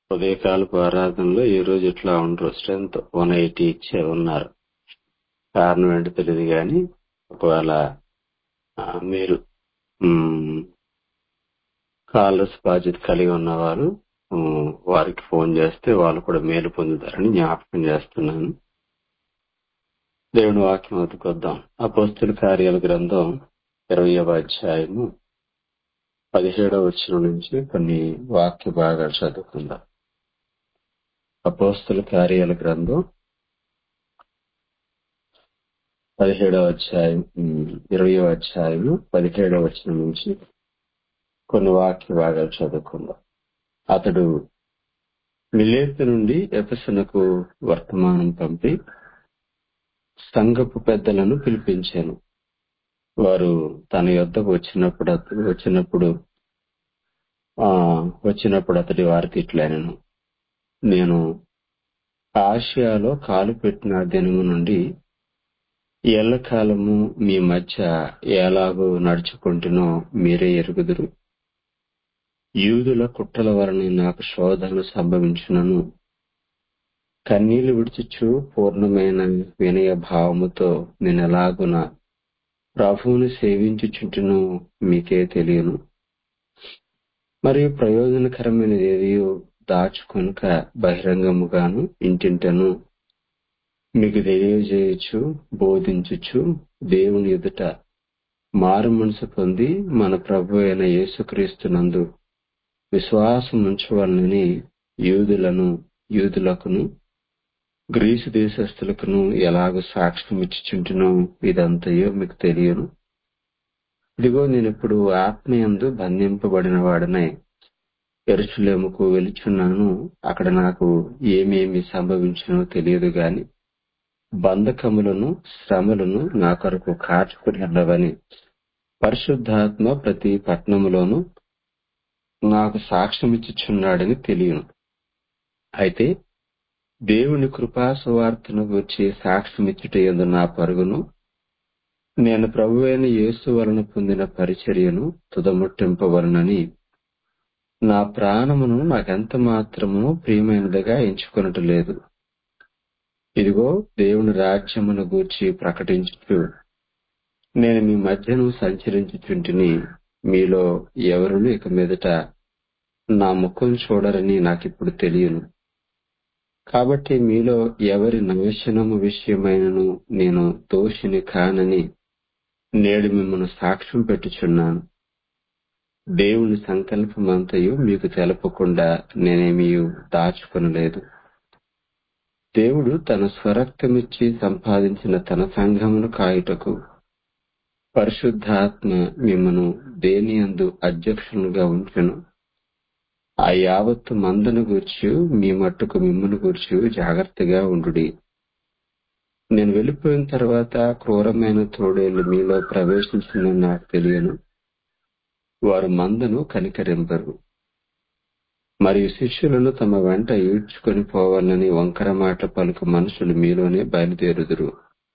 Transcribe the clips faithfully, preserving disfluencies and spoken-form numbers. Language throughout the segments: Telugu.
ఉదయకాలపు ఆరాధనలో ఈ రోజు ఇట్లా ఉండరు. స్ట్రెంత్ వన్ ఎయిటీ ఇచ్చే ఉన్నారు. కారణం ఏంటో తెలియదు కానీ ఒకవేళ ఆ, మీరు కాలర్స్ బాధ్యత కలిగి ఉన్నవారు ఉమ్, వారికి ఫోన్ చేస్తే వాళ్ళు కూడా మేలు పొందుతారని జ్ఞాపకం చేస్తున్నాను. దేవుని వాక్యం వద్దకొద్దాం. అపోస్తుల కార్యాల గ్రంథం ఇరవయవ అధ్యాయము పదిహేడవ వచనం నుంచి కొన్ని వాక్య భాగాలు చదువుకుందాం. అపోస్తుల కార్యాల గ్రంథం పదిహేడవ అధ్యాయం ఉమ్, ఇరవయవ అధ్యాయము పదిహేడవ వచనం నుంచి కొన్ని వాక్య భాగాలు చదువుకుందాం. అతడు మిలేతు నుండి ఎఫెసునకు వర్తమానం పంపి సంఘపు పెద్దలను పిలిపించాను. వారు తన యొద్దకు వచ్చినప్పుడు అతడు వచ్చినప్పుడు ఆ వచ్చినప్పుడు అతడి వారికి ఇట్లనెను, నేను ఆసియాలో కాలు పెట్టిన దినము నుండి ఎల్లకాలము మీ మధ్య ఎలాగో నడుచుకుంటునో మీరే ఎరుగుదురు. యూదుల కుట్రల వలన నాకు శోధనలు సంభవించునను కన్నీళ్లు విడిచుచు పూర్ణమైన వినయ భావముతో నేను ఎలాగున ప్రభువుని సేవించుచుంటును మీకే తెలియను. మరియు ప్రయోజనకరమైనది ఏదియో దాచుకొనక బహిరంగముగాను ఇంటింటను మీకు తెలియజేయచ్చు బోధించుచు దేవుని ఎదుట మారు మనసు పొంది మన ప్రభు అయిన యేసుక్రీస్తునందు విశ్వాసం ఉంచవలనని యూదులను యూదులకును గ్రీసు దేశస్థులకును ఎలాగో సాక్ష్యం ఇచ్చుచుంటునో ఇదంతయో మీకు తెలియను. ఇదిగో నేను ఇప్పుడు ఆత్మయందు బంధింపబడిన వాడనై యెరూషలేముకు వెలుచున్నాను. అక్కడ నాకు ఏమేమి సంభవించునో తెలియదు గాని బంధకములను శ్రమలను నా కొరకు కాచుకుని ఉన్నవని పరిశుద్ధాత్మ ప్రతి పట్టణములోను నాకు సాక్ష్యమిచ్చుచున్నాడని తెలియను. అయితే దేవుని కృపా సువార్తను గూర్చి సాక్ష్యమిచ్చుట యందు నా పరుగును నేను ప్రభువైన యేసు వలన పొందిన పరిచర్యను తుదముట్టింపవలనని నా ప్రాణమును నాకెంత మాత్రము ప్రియమైనదిగా ఎంచుకొనట లేదు. ఇదిగో దేవుని రాజ్యమును గూర్చి ప్రకటించుచు నేను మీ మధ్యను సంచరించుచుంటిని. మీలో ఎవరును ఇక మీదట నా ముఖం చూడరని నాకిప్పుడు తెలియను. కాబట్టి మీలో ఎవరి నాశనము విషయమైనను నేను దోషిని కానని నేడు మిమ్మల్ని సాక్ష్యం పెట్టుచున్నాను. దేవుని సంకల్పమంతయు మీకు తెలపకుండా నేనేమీ దాచుకొనలేదు. దేవుడు తన స్వరక్తమిచ్చి సంపాదించిన తన సంఘమును కాయుటకు పరిశుద్ధాత్మ మిమ్మను దేనియందు అధ్యక్షులుగా ఉంచెను. ఆ యావత్తు మందను గూర్చి మీ మట్టుకు మిమ్మను గూర్చి జాగ్రత్తగా ఉండుడి. నేను వెళ్ళిపోయిన తర్వాత క్రూరమైన తోడేళ్లు మీలో ప్రవేశించిందని నాకు తెలియను. వారు మందను కనికరింపరు. మరియు శిష్యులను తమ వెంట ఈడ్చుకొని పోవాలని వంకర మాట పలుకు మనుషులు మీలోనే బయలుదేరుదురు.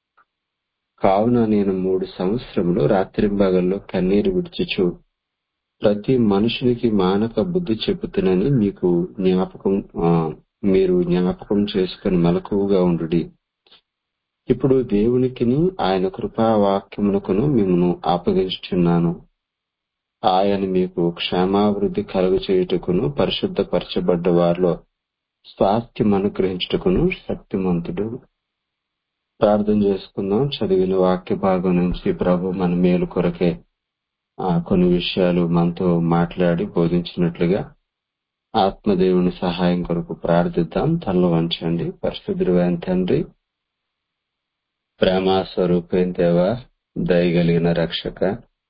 కావున నేను మూడు సంవత్సరములు రాత్రింబగల్లో కన్నీరు విడిచుచు ప్రతి మనుషునికి మానక బుద్ధి చెబుతునని మీకు జ్ఞాపకం ఆ, మీరు జ్ఞాపకం చేసుకుని మెలకువగా ఉండుడి. ఇప్పుడు దేవునికిని ఆయన కృపావాక్యమునకును మిమ్మను అప్పగించుచున్నాను. ఆయన మీకు క్షేమాభివృద్ధి కలుగు చేయుటకును పరిశుద్ధపరచబడ్డ వారిలో స్వాస్థ్యం అనుగ్రహించుటకును శక్తిమంతుడు. ప్రార్థన చేసుకుందాం. చదివిన వాక్య భాగం నుంచి ప్రభు మన మేలు కొరకే ఆ కొన్ని విషయాలు మనతో మాట్లాడి బోధించినట్లుగా ఆత్మదేవుని సహాయం కొరకు ప్రార్థిద్దాం. తనలో వంచండి. పరిశుద్ధుడైన తండ్రి, ప్రేమ స్వరూపైన దేవ, దయగలిగిన రక్షక,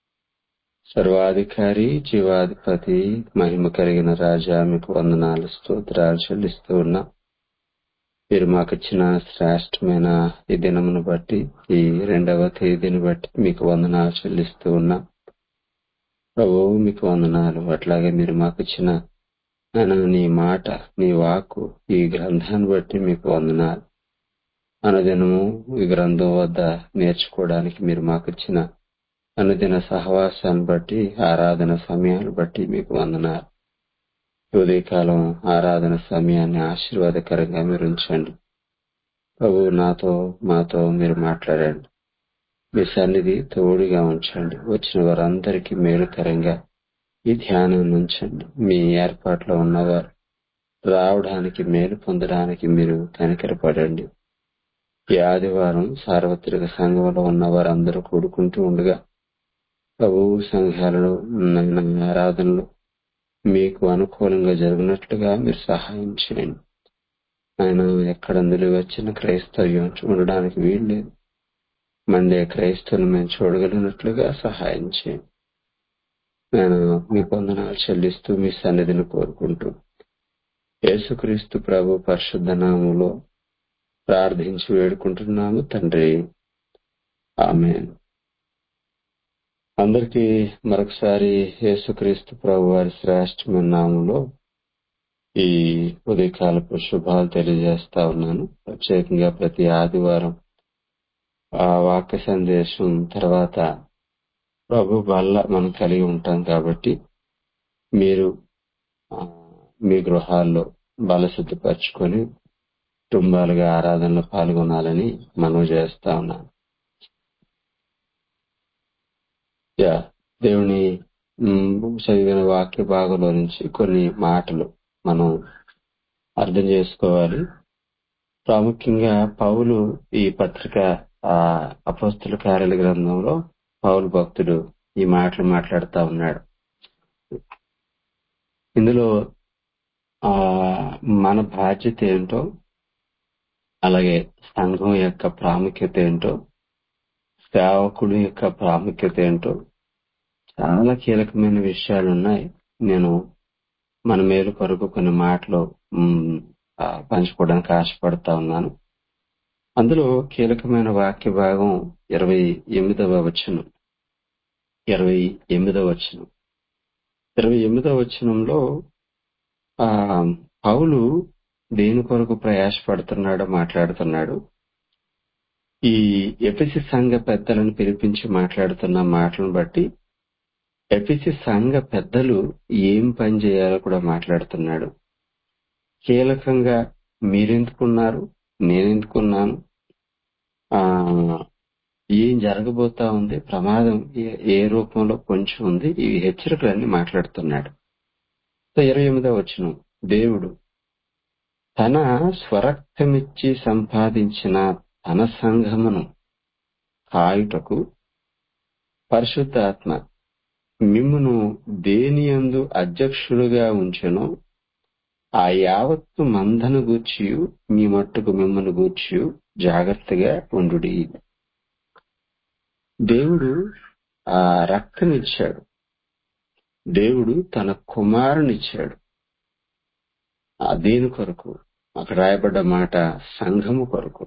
సర్వాధికారి, జీవాధిపతి, మహిమ కలిగిన రాజా, మీకు వందనాలు స్తోత్రాలు చెల్లిస్తూ ఉన్నా. మీరు మాకు ఇచ్చిన శ్రేష్టమైన ఈ దినమును బట్టి, ఈ రెండవ తేదీని బట్టి మీకు వందనాలు చెల్లిస్తూ ఉన్నా. ప్రభు మీకు వందనాలు. అట్లాగే మీరు మాకు ఇచ్చిన ఆయన నీ మాట, నీ వాక్కు, ఈ గ్రంథాన్ని బట్టి మీకు వందనాలు. అనుదినము ఈ గ్రంథం వద్ద నేర్చుకోవడానికి మీరు మాకు ఇచ్చిన అనుదిన సహవాసాన్ని బట్టి, ఆరాధన సమయాన్ని బట్టి మీకు వందనాలు. ఉదయకాలం ఆరాధన సమయాన్ని ఆశీర్వాదకరంగా మీరు ఉంచండి. ప్రభు నాతో మాతో మీరు మాట్లాడండి. మీ సన్నిధి తోడుగా ఉంచండి. వచ్చిన వారందరికీ మేలుకరంగా ఈ ధ్యానం ఉంచండి. మీ ఏర్పాట్లో ఉన్నవారు రావడానికి మేలు పొందడానికి మీరు కనికరపడండి. ఈ ఆదివారం సార్వత్రిక సంఘంలో ఉన్న వారందరూ కూడుకుంటూ ఉండగా ప్రభు సంఘాలలో ఉన్న ఆరాధనలు మీకు అనుకూలంగా జరిగినట్లుగా మీరు సహాయం చేయండి. ఆయన ఎక్కడందులో వచ్చిన క్రైస్తవ్యం ఉండడానికి వీల్లేదు. మండే క్రైస్తవులు మేము చూడగలిగినట్లుగా సహాయం చేయండి. నేను మీ వందనాలు చెల్లిస్తూ మీ సన్నిధిని కోరుకుంటూ యేసుక్రీస్తు ప్రభు పరిశుద్ధ నామములో ప్రార్థించి వేడుకుంటున్నాము తండ్రి. ఆమేన్. అందరికీ మరొకసారి యేసుక్రీస్తు ప్రభు వారి శ్రేష్టమైన నామంలో ఈ ఉదయకాలపు శుభాలు తెలియజేస్తా ఉన్నాను. ప్రత్యేకంగా ప్రతి ఆదివారం ఆ వాక్య సందేశం తర్వాత ప్రభు వల్ల మనం కలిగి ఉంటాం కాబట్టి మీరు ఆ, మీ గృహాల్లో బలసిద్ధపరచుకొని కుటుంబాలుగా ఆరాధనలో పాల్గొనాలని మనవి చేస్తా ఉన్నాను. యా దేవుని మ్, చదివిన వాక్య భాగంలో నుంచి కొన్ని మాటలు మనం అర్థం చేసుకోవాలి. ప్రాముఖ్యంగా పౌలు ఈ పత్రిక ఆ అపోస్తల కార్యాల గ్రంథంలో పౌలు భక్తుడు ఈ మాటలు మాట్లాడుతా ఉన్నాడు. ఇందులో ఆ మన బాధ్యత ఏంటో, అలాగే సంఘం యొక్క ప్రాముఖ్యత ఏంటో, సేవకుడి యొక్క ప్రాముఖ్యత ఏంటో చాలా కీలకమైన విషయాలు ఉన్నాయి. నేను మన మేలు కొరకు కొన్ని మాటలు మ్, ఆ, పంచుకోవడానికి ఆశపడతా ఉన్నాను. అందులో కీలకమైన వాక్య భాగం ఇరవై ఎనిమిదవ వచనం ఇరవై ఎనిమిదవ వచనం ఇరవై ఎనిమిదవ వచనంలో ఆ పౌలు దేని కొరకు ప్రయాసపడుతున్నాడో మాట్లాడుతున్నాడు. ఈ ఎఫెసీ సంఘ పెద్దలను పిలిపించి మాట్లాడుతున్న మాటలను బట్టి ఎఫెసీ సంఘ పెద్దలు ఏం పని చేయాలో కూడా మాట్లాడుతున్నాడు. కీలకంగా మీరెందుకున్నారు, నేనెందుకున్నాను, ఆ ఏం జరగబోతా ఉంది, ప్రమాదం ఏ ఏ రూపంలో పొంచి ఉంది, ఈ హెచ్చరికలన్నీ మాట్లాడుతున్నాడు. సో ఇరవై ఎనిమిదవ వచనం, దేవుడు తన స్వరక్తమిచ్చి సంపాదించిన తన సంఘమును కాయుటకు పరిశుద్ధాత్మ మిమ్మును దేనియందు అధ్యక్షులుగా ఉంచెనో ఆ యావత్తు మందను గూర్చియు మీ మట్టుకు మిమ్మల్ని గూర్చియు జాగ్రత్తగా ఉండుడి. దేవుడు ఆ రక్తమిచ్చాడు. దేవుడు తన కుమారునిచ్చాడు. ఆ దేని కొరకు? అక్కడ రాయబడ్డ మాట సంఘము కొరకు.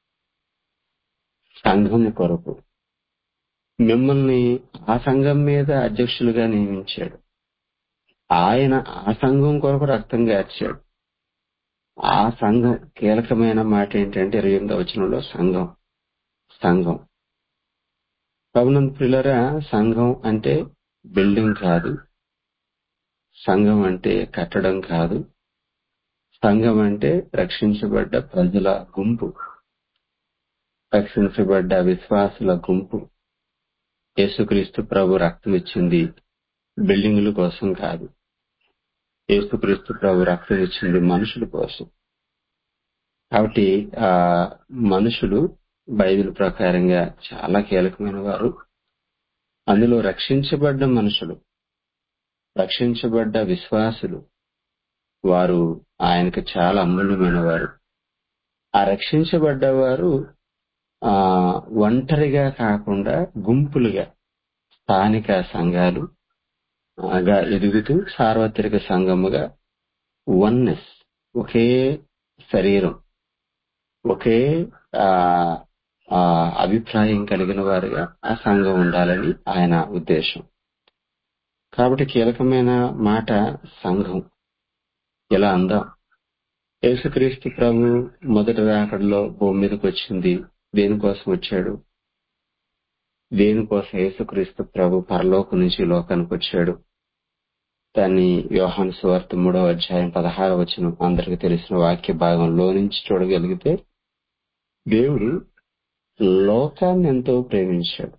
సంఘము కొరకు మిమ్మల్ని ఆ సంఘం మీద అధ్యక్షులుగా నియమించాడు. ఆయన ఆ సంఘం కొరకు రక్తం గార్చాడు. ఆ సంఘం కీలకమైన మాట ఏంటంటే ఇరవై ఎనిమిదవ వచనంలో సంఘం సంఘం ప్రభునందు ప్రియులారా, సంఘం అంటే బిల్డింగ్ కాదు, సంఘం అంటే కట్టడం కాదు, సంఘం అంటే రక్షించబడ్డ ప్రజల గుంపు, రక్షించబడ్డ విశ్వాసుల గుంపు. యేసుక్రీస్తు ప్రభు రక్తం ఇచ్చింది బిల్డింగుల కోసం కాదు. యేసుక్రీస్తు ప్రభు రక్తం ఇచ్చింది మనుషుల కోసం. కాబట్టి ఆ మనుషులు బైబిల్ ప్రకారంగా చాలా కీలకమైన వారు. అందులో రక్షించబడ్డ మనుషులు, రక్షించబడ్డ విశ్వాసులు, వారు ఆయనకు చాలా అమూల్యమైన వారు. ఆ రక్షించబడ్డవారు ఆ ఒంటరిగా కాకుండా గుంపులుగా స్థానిక సంఘాలు గా ఎదుగుతూ సార్వత్రిక సంఘముగా వన్నెస్, ఒకే శరీరం, ఒకే ఆ ఆ అభిప్రాయం కలిగిన వారుగా ఆ సంఘం ఉండాలని ఆయన ఉద్దేశం. కాబట్టి కీలకమైన మాట సంఘం. ఇలా అందాం, యేసుక్రీస్తు ప్రభు మొదటి రాకడలో భూమి మీదకి వచ్చింది దేనికోసం వచ్చాడు? దేనికోసం యేసుక్రీస్తు ప్రభు పరలోకం నుంచి లోకానికి వచ్చాడు? దాన్ని యోహాను సువార్త మూడవ అధ్యాయం పదహారవ వచనం అందరికి తెలిసిన వాక్య భాగంలో నుంచి చూడగలిగితే, దేవుడు లోకాన్ని ఎంతో ప్రేమించాడు.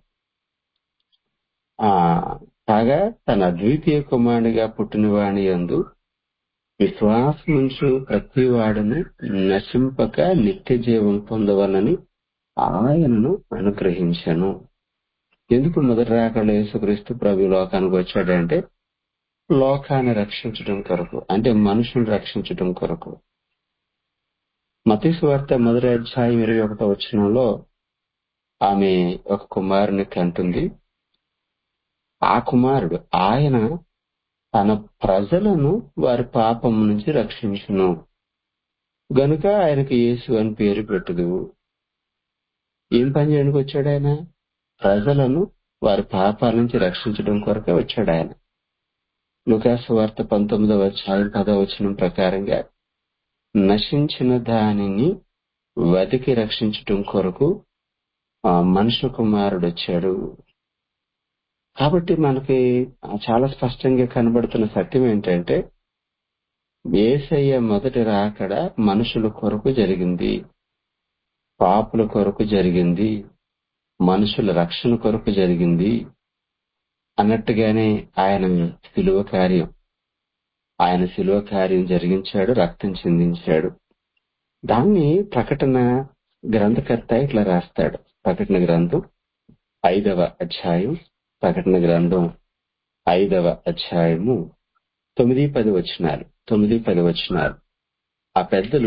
ఆ కాగా తన అద్వితీయ కుమారునిగా పుట్టిన వాని యందు విశ్వాసముంచు ప్రతి వాడును నశింపక నిత్య జీవం పొందవలని ఆయనను అనుగ్రహించెను. ఎందుకు మొదటి రాకడ యేసుక్రీస్తు ప్రభు లోకానికి వచ్చాడంటే లోకాన్ని రక్షించడం కొరకు, అంటే మనుషులను రక్షించడం కొరకు. మత్తయి సువార్త మొదటి అధ్యాయం ఇరవై ఒకటో వచనంలో ఆమె ఒక కుమారుని కంటుంది. ఆ కుమారుడు ఆయన తన ప్రజలను వారి పాపం నుంచి రక్షించును గనుక ఆయనకు యేసు అని పేరు పెట్టుదు. ఏం పని చేయడానికి వచ్చాడు ఆయన? ప్రజలను వారి పాపాల నుంచి రక్షించడం కొరకే వచ్చాడు ఆయన. లూకాసు వార్త పంతొమ్మిదవ అధ్యాయం పదవ వచనం ప్రకారంగా నశించిన దానిని వెతికి రక్షించటం కొరకు ఆ మనుష్య కుమారుడు వచ్చాడు. కాబట్టి మనకి చాలా స్పష్టంగా కనబడుతున్న సత్యం ఏంటంటే, యేసయ్య మొదటి రాకడ మనుషుల కొరకు జరిగింది, పాపుల కొరకు జరిగింది, మనుషుల రక్షణ కొరకు జరిగింది అన్నట్టుగానే ఆయన శిలువ కార్యం ఆయన శిలువ కార్యం జరిగించాడు, రక్తం చిందించాడు. దాన్ని ప్రకటన గ్రంథకర్త ఇట్లా రాస్తాడు. ప్రకటన గ్రంథం ఐదవ అధ్యాయం ప్రకటన గ్రంథం ఐదవ అధ్యాయము తొమ్మిది పది వచనాలు తొమ్మిది పది వచనాలు ఆ పెద్దలు,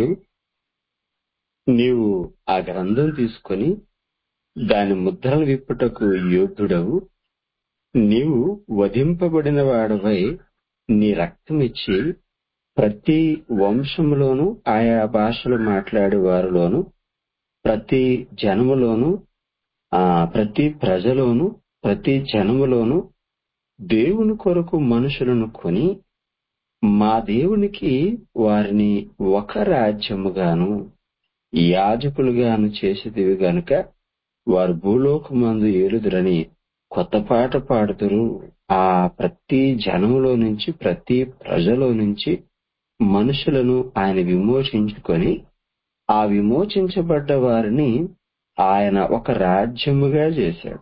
నీవు ఆ గ్రంథం తీసుకొని దాని ముద్రలు విప్పుటకు యోగ్యుడవు, నీవు వధింపబడిన వాడవై నీ రక్తం ఇచ్చి ప్రతి వంశములోను ఆయా భాషలు మాట్లాడే వారిలోను ప్రతి జనములోను ఆ ప్రతి ప్రజలోను ప్రతి జనములోను దేవుని కొరకు మనుషులను కొని మా దేవునికి వారిని ఒక రాజ్యముగాను యాజకులుగాను చేసేదివి గనుక వారు భూలోకమందు ఏలుదురని కొత్త పాట పాడుదురు. ఆ ప్రతి జనములో నుంచి ప్రతి ప్రజలో నుంచి మనుషులను ఆయన విమోచించుకొని ఆ విమోచించబడ్డ వారిని ఆయన ఒక రాజ్యముగా చేశాడు,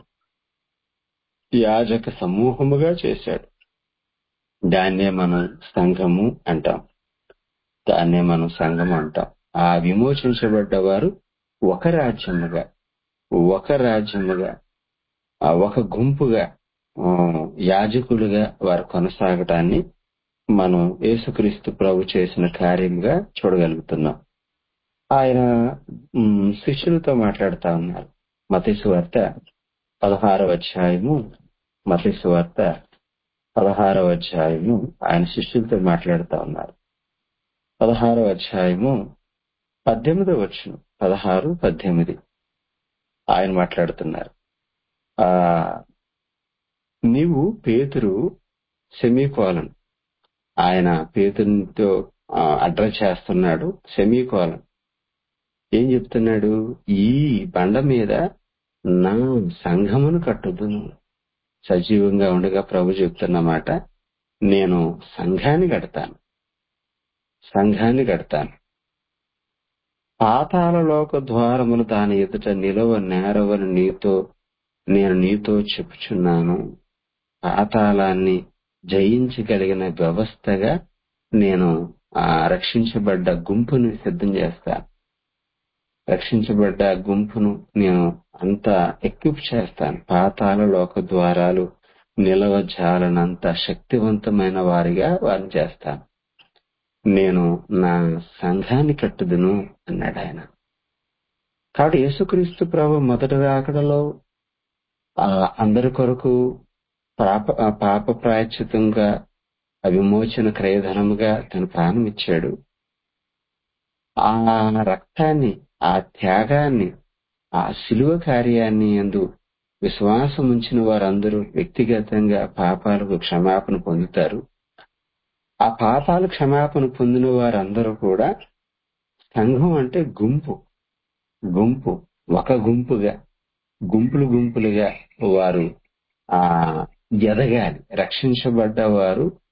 యాజక సమూహముగా చేశాడు. దాన్నే మనం సంఘము అంటాం దాన్నే మనం సంఘం అంటాం ఆ విమోచించబడ్డ వారు ఒక రాజ్యముగా ఒక రాజ్యముగా ఒక గుంపుగా యాజకులుగా వారు కొనసాగటాన్ని మనం యేసుక్రీస్తు ప్రభు చేసిన కార్యంగా చూడగలుగుతున్నాం. ఆయన శిష్యులతో మాట్లాడుతా ఉన్నారు. మత్తయి సువార్త పదహారవ అధ్యాయము మత్తయి సువార్త పదహారవ అధ్యాయము ఆయన శిష్యులతో మాట్లాడుతా ఉన్నారు. పదహారవ అధ్యాయము పద్దెనిమిదవ వచనం పదహారు పద్దెనిమిది ఆయన మాట్లాడుతున్నారు. ఆ నీవు పేతురు సెమీకోలన్, ఆయన పేతునితో అడ్రస్ చేస్తున్నాడు. సెమీకోలన్ ఏం చెప్తున్నాడు? ఈ బండ మీద నా సంఘమును కట్టుదును. సజీవంగా ఉండగా ప్రభు చెప్తున్నమాట, నేను సంఘాన్ని కడతాను సంఘాన్ని కడతాను పాతాళలోక ద్వారములు దాని ఎదుట నిలవ నేరవని నీతో నేను నీతో చెప్పుచున్నాను. పాతాళాన్ని జయించగలిగిన వ్యవస్థగా నేను ఆ రక్షించబడ్డ గుంపుని సిద్ధం చేస్తాను. రక్షించబడ్డ గుంపును నేను అంతా ఎక్విప్ చేస్తాను. పాతాళలోక ద్వారాలు నిలవజాలనంత శక్తివంతమైన వారిగా వారిని చేస్తాను. నేను నా సంఘాన్ని కట్టుదును అన్నాడు ఆయన. కాబట్టి యేసుక్రీస్తు ప్రభు మొదటి రాకడలో అందరి కొరకు పాప పాప ప్రాయశ్చితంగా విమోచన క్రయధనముగా తన ప్రాణం ఇచ్చాడు. ఆ రక్తాన్ని, ఆ త్యాగాన్ని, ఆ శిలువ కార్యాన్ని యందు విశ్వాసం ఉంచిన వారందరూ వ్యక్తిగతంగా పాపాలకు క్షమాపణ పొందుతారు. ఆ పాపాలు క్షమాపణ పొందిన వారందరూ కూడా సంఘం అంటే గుంపు గుంపు ఒక గుంపుగా గుంపులు గుంపులుగా వారు ఆ ఎదగాలి. రక్షించబడ్డ వారు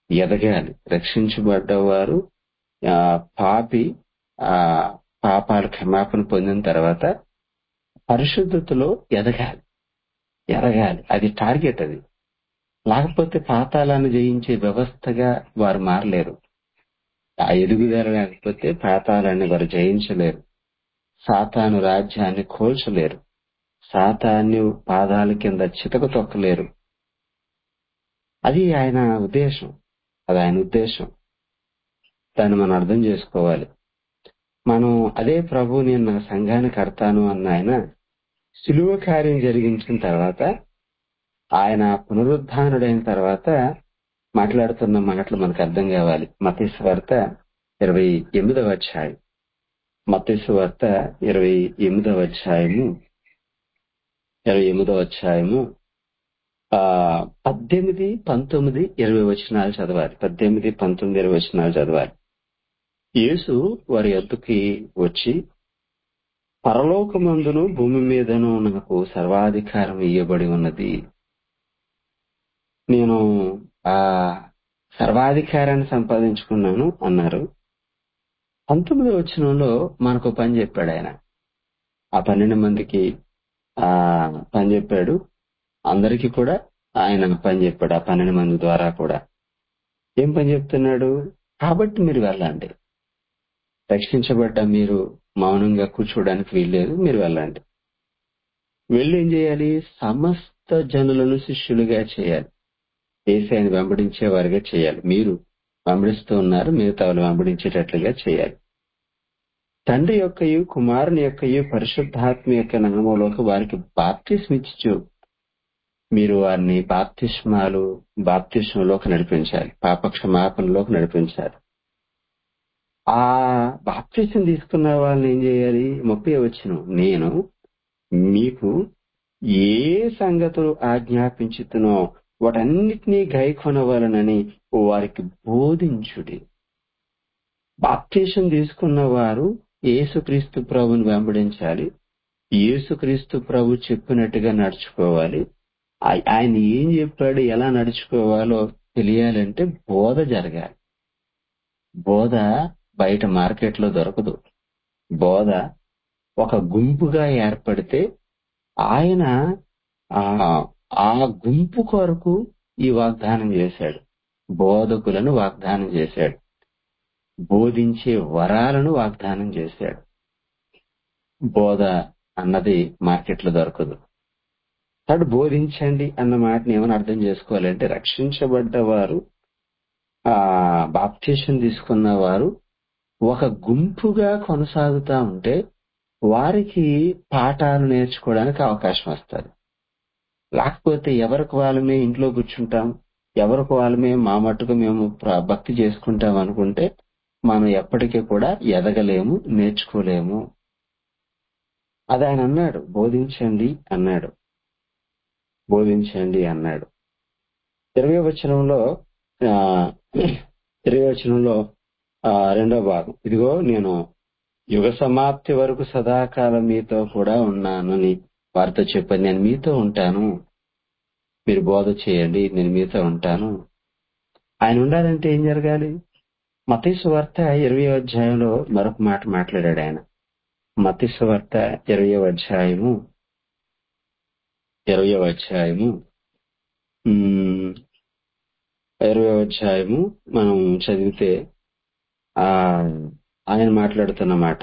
ఎదగాలి. రక్షించబడ్డవారు ఆ, పాపి ఆ పాపాలు క్షమాపణ పొందిన తర్వాత పరిశుద్ధతలో ఎదగాలి ఎదగాలి అది టార్గెట్. అది లేకపోతే పాతాళాన్ని జయించే వ్యవస్థగా వారు మారలేరు. ఆ ఎదుగుదల లేకపోతే పాతాళాన్ని వారు జయించలేరు. సాతాను రాజ్యాన్ని కోల్చలేరు. సాతాను పాదాల కింద చితక తొక్కలేరు. అది ఆయన ఉద్దేశం. అది ఆయన ఉద్దేశం. దాన్ని మనం అర్థం చేసుకోవాలి. మనం అదే ప్రభు నేను నా సంఘాన్ని కడతాను అన్న ఆయన శిలువ కార్యం జరిగించిన తర్వాత, ఆయన పునరుద్ధానుడైన తర్వాత మాట్లాడుతున్న మాటలు మనకు అర్థం కావాలి. మత్తయి సువార్త ఇరవై ఎనిమిదవ అధ్యాయం మత్తయి సువార్త ఇరవై ఎనిమిదవ అధ్యాయము ఇరవై ఎనిమిదవ అధ్యాయము ఆ పద్దెనిమిది పంతొమ్మిది ఇరవై వచనాలు చదవాలి. పద్దెనిమిది పంతొమ్మిది ఇరవై వచనాలు చదవాలి. యేసు వారి యొద్దకి వచ్చి, పరలోకమందును భూమి మీదను నాకు సర్వాధికారం ఇయ్యబడి ఉన్నది. నేను ఆ సర్వాధికారాన్ని సంపాదించుకున్నాను అన్నారు. పంతొమ్మిదో వచనంలో మనకు పని చెప్పాడు ఆయన. ఆ పన్నెండు మందికి ఆ పని చెప్పాడు. అందరికీ కూడా ఆయన పని చెప్పాడు. ఆ పన్నెండు మంది ద్వారా కూడా ఏం పని చెప్తున్నాడు? కాబట్టి మీరు వెళ్ళండి. రక్షించబడ్డ మీరు మౌనంగా కూర్చోవడానికి వీల్లేదు. మీరు వెళ్ళండి. వెళ్ళి ఏం చేయాలి? సమస్త జనులను శిష్యులుగా చేయాలి. యేసయ్యను వెంబడించే వారిగా చేయాలి. మీరు వెంబడిస్తూ ఉన్నారు, మిగతా వాళ్ళు వెంబడించేటట్లుగా చేయాలి. తండ్రి యొక్కయు కుమారుని యొక్కయు పరిశుద్ధాత్మ యొక్క నామంలోకి వారికి బాప్తిస్మ ఇచ్చు మీరు వారిని బాప్తిస్మాలు బాప్తిస్మంలోకి నడిపించాలి. పాప క్షమాపణలోకి నడిపించాలి. ఆ బాప్తిస్మ తీసుకున్న వాళ్ళని ఏం చేయాలి? ముప్పై వచనం, నేను మీకు ఏ సంగతులు ఆజ్ఞాపించుతునో వాటన్నిటినీ గైకొనవలనని వారికి బోధించుడి. బాప్తిసం తీసుకున్న వారు యేసుక్రీస్తు ప్రభుని వెంబడించాలి. యేసుక్రీస్తు ప్రభు చెప్పినట్టుగా నడుచుకోవాలి. ఆయ- ఆయన ఏం చెప్పాడు, ఎలా నడుచుకోవాలో తెలియాలంటే బోధ జరగాలి. బోధ బయట మార్కెట్లో దొరకదు. బోధ ఒక గుంపుగా ఏర్పడితే ఆయన ఆ ఆ గుంపు కొరకు ఈ వాగ్దానం చేశాడు. బోధకులను వాగ్దానం చేశాడు. బోధించే వరాలను వాగ్దానం చేశాడు. బోధ అన్నది మార్కెట్లో దొరకదు. కాబట్టి బోధించండి అన్న మాటని ఏమైనా అర్థం చేసుకోవాలంటే, రక్షించబడ్డ వారు ఆ బాప్తిసం తీసుకున్న వారు ఒక గుంపుగా కొనసాగుతా ఉంటే వారికి పాఠాలు నేర్చుకోవడానికి అవకాశం వస్తుంది. లేకపోతే ఎవరికి వాళ్ళమే ఇంట్లో కూర్చుంటాం, ఎవరికి వాళ్ళమే మా మట్టుకు మేము ప్ర- భక్తి చేసుకుంటాం అనుకుంటే మనం ఎప్పటికీ కూడా ఎదగలేము, నేర్చుకోలేము. అది ఆయన అన్నాడు, బోధించండి అన్నాడు. బోధించండి అన్నాడు. ఇరవై వచనంలో ఆ ఇరవై వచనంలో ఆ రెండో భాగం, ఇదిగో నేను యుగ సమాప్తి వరకు సదాకాలం మీతో కూడా ఉన్నానని వారితో చెప్పాను. నేను మీతో ఉంటాను, మీరు బోధ చేయండి, నేను మీతో ఉంటాను. ఆయన ఉండాలంటే ఏం జరగాలి? మత్తయి సువార్త ఇరవై అధ్యాయంలో మరొక మాట మాట్లాడాడు ఆయన. మత్తయి సువార్త ఇరవై అధ్యాయము ఇరవై అధ్యాయము ఉమ్, ఇరవై అధ్యాయము మనం చదివితే ఆ ఆయన మాట్లాడుతున్న మాట,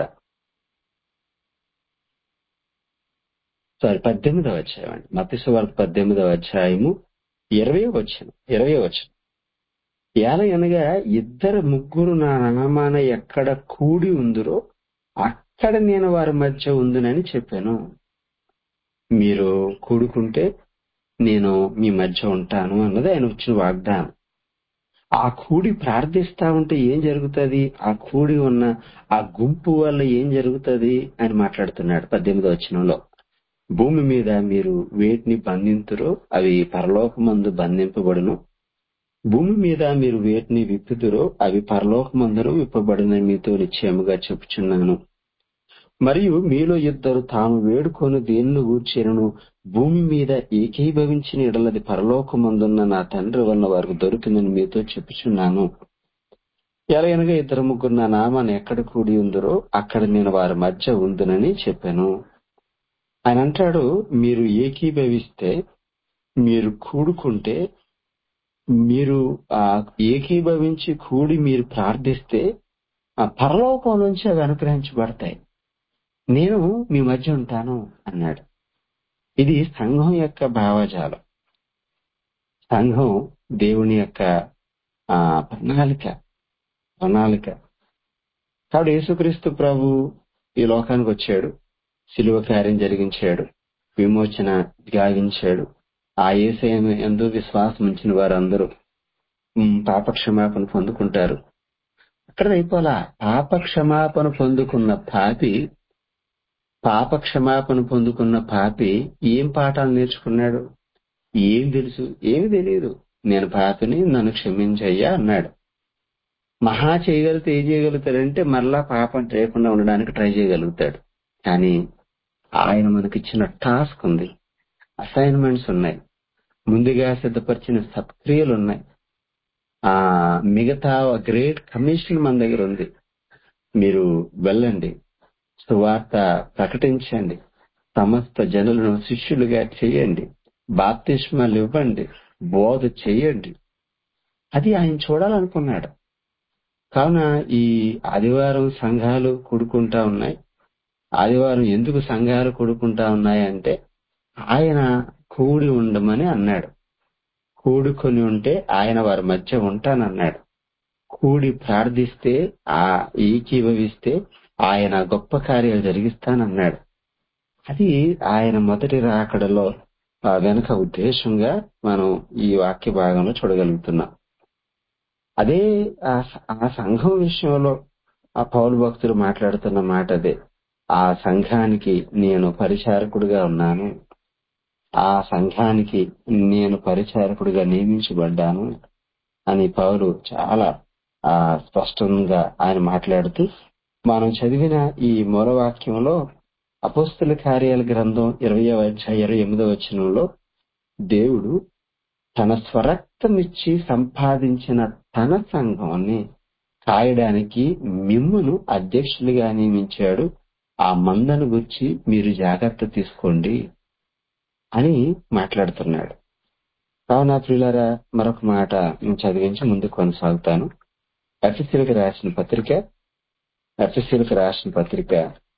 సారీ పద్దెనిమిదవ అధ్యాయం అండి. మత్తయి సువార్త పద్దెనిమిదవ అధ్యాయము ఇరవై వచనం ఇరవై వచనం ఎలా అనగా, ఇద్దరు ముగ్గురు నా నామాన ఎక్కడ కూడి ఉందురో అక్కడ నేను వారి మధ్య ఉందునని చెప్పాను. మీరు కూడుకుంటే నేను మీ మధ్య ఉంటాను అన్నది ఆయన వచ్చిన వాగ్దానం. ఆ కూడి ప్రార్థిస్తా ఉంటే ఏం జరుగుతుంది? ఆ కూడి ఉన్న ఆ గుంపు వల్ల ఏం జరుగుతుంది అని మాట్లాడుతున్నాడు పద్దెనిమిదో వచనంలో. భూమి మీద మీరు వేటిని బంధింతురో అవి పరలోకమందు బంధింపబడును, భూమి మీద మీరు వేటిని విప్పుతురో అవి పరలోకమందును విప్పబడిన మీతో నిశ్చయముగా చెప్పుచున్నాను. మరియు మీలో ఇద్దరు తాము వేడుకొని దేనిని గూర్చినను భూమి మీద ఏకీభవించిన ఎడలది పరలోకమందున్న నా తండ్రి వలన వారికి దొరికిందని మీతో చెప్పుచున్నాను. ఎలాగనగా ఇద్దరు ముగ్గురు నా నామాన్ని ఎక్కడ కూడి ఉందరో అక్కడ నేను వారి మధ్య ఉందునని చెప్పాను. ఆయన అంటాడు, మీరు ఏకీభవిస్తే, మీరు కూడుకుంటే, మీరు ఆ ఏకీభవించి కూడి మీరు ప్రార్థిస్తే ఆ పరలోకం నుంచి అవి అనుగ్రహించబడతాయి. నేను మీ మధ్య ఉంటాను అన్నాడు. ఇది సంఘం యొక్క భావజాలం. సంఘం దేవుని యొక్క ఆ ప్రణాళిక ప్రణాళిక కాబట్టి యేసుక్రీస్తు ప్రభు ఈ లోకానికి వచ్చాడు, శిలువ కార్యం జరిగించాడు, విమోచన గావించాడు. ఆ యేసయ్య యందు విశ్వాసం ఉంచిన వారందరూ ఉమ్, పాపక్షమాపణ పొందుకుంటారు. అక్కడ అయిపోలా. పాపక్షమాపణ పొందుకున్న పాపి పాప క్షమాపణ పొందుకున్న పాపి ఏం పాఠాలు నేర్చుకున్నాడు? ఏం తెలుసు? ఏమి తెలియదు. నేను పాపిని, నన్ను క్షమించయ్యా అన్నాడు. మహా చేయగలిగితే ఏం చేయగలుగుతాడంటే మరలా పాపం చేయకుండా ఉండడానికి ట్రై చేయగలుగుతాడు. కానీ ఆయన మనకిచ్చిన టాస్క్ ఉంది, అసైన్మెంట్స్ ఉన్నాయి, ముందుగా సిద్ధపరిచిన సత్క్రియలు ఉన్నాయి. ఆ మిగతా గ్రేట్ కమిషన్ మన దగ్గర ఉంది. మీరు వెళ్ళండి, సువార్త ప్రకటించండి, సమస్త జనులను శిష్యులుగా చేయండి, బాప్తిస్మాలు ఇవ్వండి, బోధ చేయండి. అది ఆయన చూడాలనుకున్నాడు. కావున ఈ ఆదివారం సంఘాలు కూడుకుంటా ఉన్నాయి. ఆదివారం ఎందుకు సంఘాలు కూడుకుంటా ఉన్నాయంటే ఆయన కూడి ఉండమని అన్నాడు. కూడుకొని ఉంటే ఆయన వారి మధ్య ఉంటానన్నాడు. కూడి ప్రార్థిస్తే, ఆ ఏకీభవిస్తే ఆయన గొప్ప కార్యాలు జరిగిస్తానన్నాడు. అది ఆయన మొదటి రాకడలో ఆ వెనక ఉద్దేశంగా మనం ఈ వాక్య భాగంలో చూడగలుగుతున్నాం. అదే ఆ స- ఆ సంఘం విషయంలో ఆ పౌలు భక్తులు మాట్లాడుతున్న మాట అదే. ఆ సంఘానికి నేను పరిచారకుడిగా ఉన్నాను, ఆ సంఘానికి నేను పరిచారకుడిగా నియమించబడ్డాను అని పౌలు చాలా ఆ స్పష్టంగా ఆయన మాట్లాడుతూ, మనం చదివిన ఈ మూలవాక్యంలో అపోస్తల కార్యాల గ్రంథం ఇరవయవ అధ్యాయం ఇరవై ఎనిమిదవ వచనంలో దేవుడు తన స్వరక్తమిచ్చి సంపాదించిన తన సంఘాన్ని కాయడానికి మిమ్మును అధ్యక్షులుగా నియమించాడు, ఆ మందను గురించి మీరు జాగ్రత్త తీసుకోండి అని మాట్లాడుతున్నాడు. కావున ప్రియులారా, మరొక మాట నేను చదివించి ముందుకు కొనసాగుతాను. ఎఫెసీయులకు రాసిన పత్రిక ఎఫెసీయులకు రాసిన పత్రిక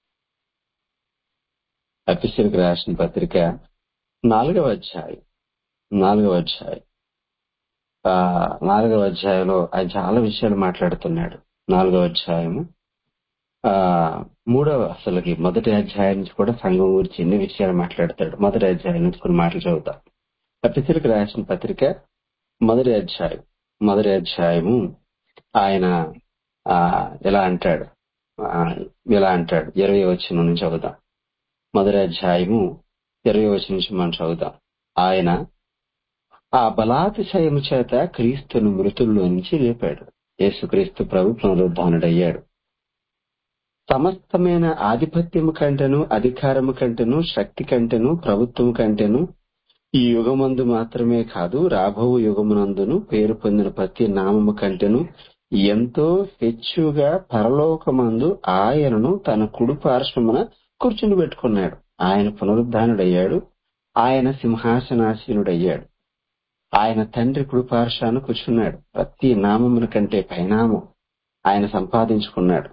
ఎఫెసీయులకు రాసిన పత్రిక నాలుగవ అధ్యాయం నాలుగవ అధ్యాయం ఆ నాలుగవ అధ్యాయంలో ఆయన చాలా విషయాలు మాట్లాడుతున్నాడు. నాలుగవ అధ్యాయము ఆ మూడవ అసలుకి మొదటి అధ్యాయం నుంచి కూడా సంఘం గురించి ఎన్ని విషయాలు మాట్లాడతాడు. మొదటి అధ్యాయం నుంచి కొన్ని మాటలు చదువుతాం. ఎఫెసీయులకు రాసిన పత్రిక మొదటి అధ్యాయం మొదటి అధ్యాయము ఆయన ఆ ఇలా అంటాడు ఆ, ఇలా అంటాడు ఇరవై వచనం నుంచి చదువుదాం. మొదటి అధ్యాయము ఇరవై వచనం నుంచి మనం చదువుదాం. ఆయన ఆ బలాతిశయము చేత క్రీస్తును మృతుల్లో నుంచి లేపాడు. యేసుక్రీస్తు ప్రభు పునరుద్ధానుడయ్యాడు. సమస్తమైన ఆధిపత్యము కంటెను, అధికారము కంటెను, శక్తి కంటెను, ప్రభుత్వం కంటెను ఈ యుగమందు మాత్రమే కాదు, రాబో యుగమునందును పేరు పొందిన ప్రతి నామము కంటెను ఎంతో హెచ్చుగా పరలోకమందు ఆయనను తన కుడి పార్శ్వమున కూర్చుని పెట్టుకున్నాడు. ఆయన పునరుద్ధానుడయ్యాడు. ఆయన సింహాసనాసీనుడయ్యాడు. ఆయన తండ్రి కుడి పార్శ్వాన కూర్చున్నాడు. ప్రతి నామమున కంటే పైనామం ఆయన సంపాదించుకున్నాడు.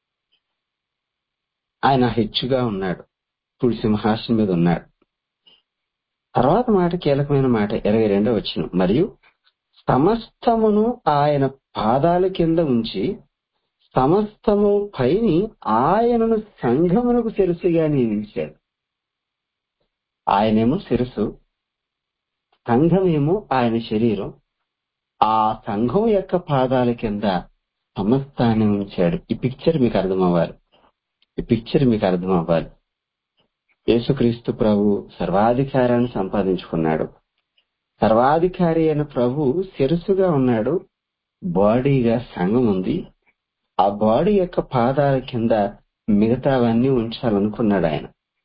ఆయన హెచ్చుగా ఉన్నాడు, కుడి సింహాసనం మీద ఉన్నాడు. తర్వాత మాట కీలకమైన మాట ఇరవై రెండవ వచనం. మరియు సమస్తమును ఆయన పాదాల కింద ఉంచి సమస్తము పైని ఆయనను సంఘమునకు శిరస్సుగా నియమించాడు. ఆయనేమో శిరస్సు, సంఘమేమో ఆయన శరీరం. ఆ సంఘం యొక్క పాదాల కింద సమస్తాన్ని ఉంచాడు. ఈ పిక్చర్ మీకు అర్థం అవ్వాలి. ఈ పిక్చర్ మీకు అర్థం అవ్వాలి. యేసుక్రీస్తు ప్రభు సర్వాధికారాన్ని సంపాదించుకున్నాడు. సర్వాధికారి అయిన ప్రభు శిరస్సుగా ఉన్నాడు. బాడీగా సంఘం ఉంది. ఆ బాడీ యొక్క పాదాల కింద మిగతావన్నీ ఉంచాలనుకున్నాడు ఆయన.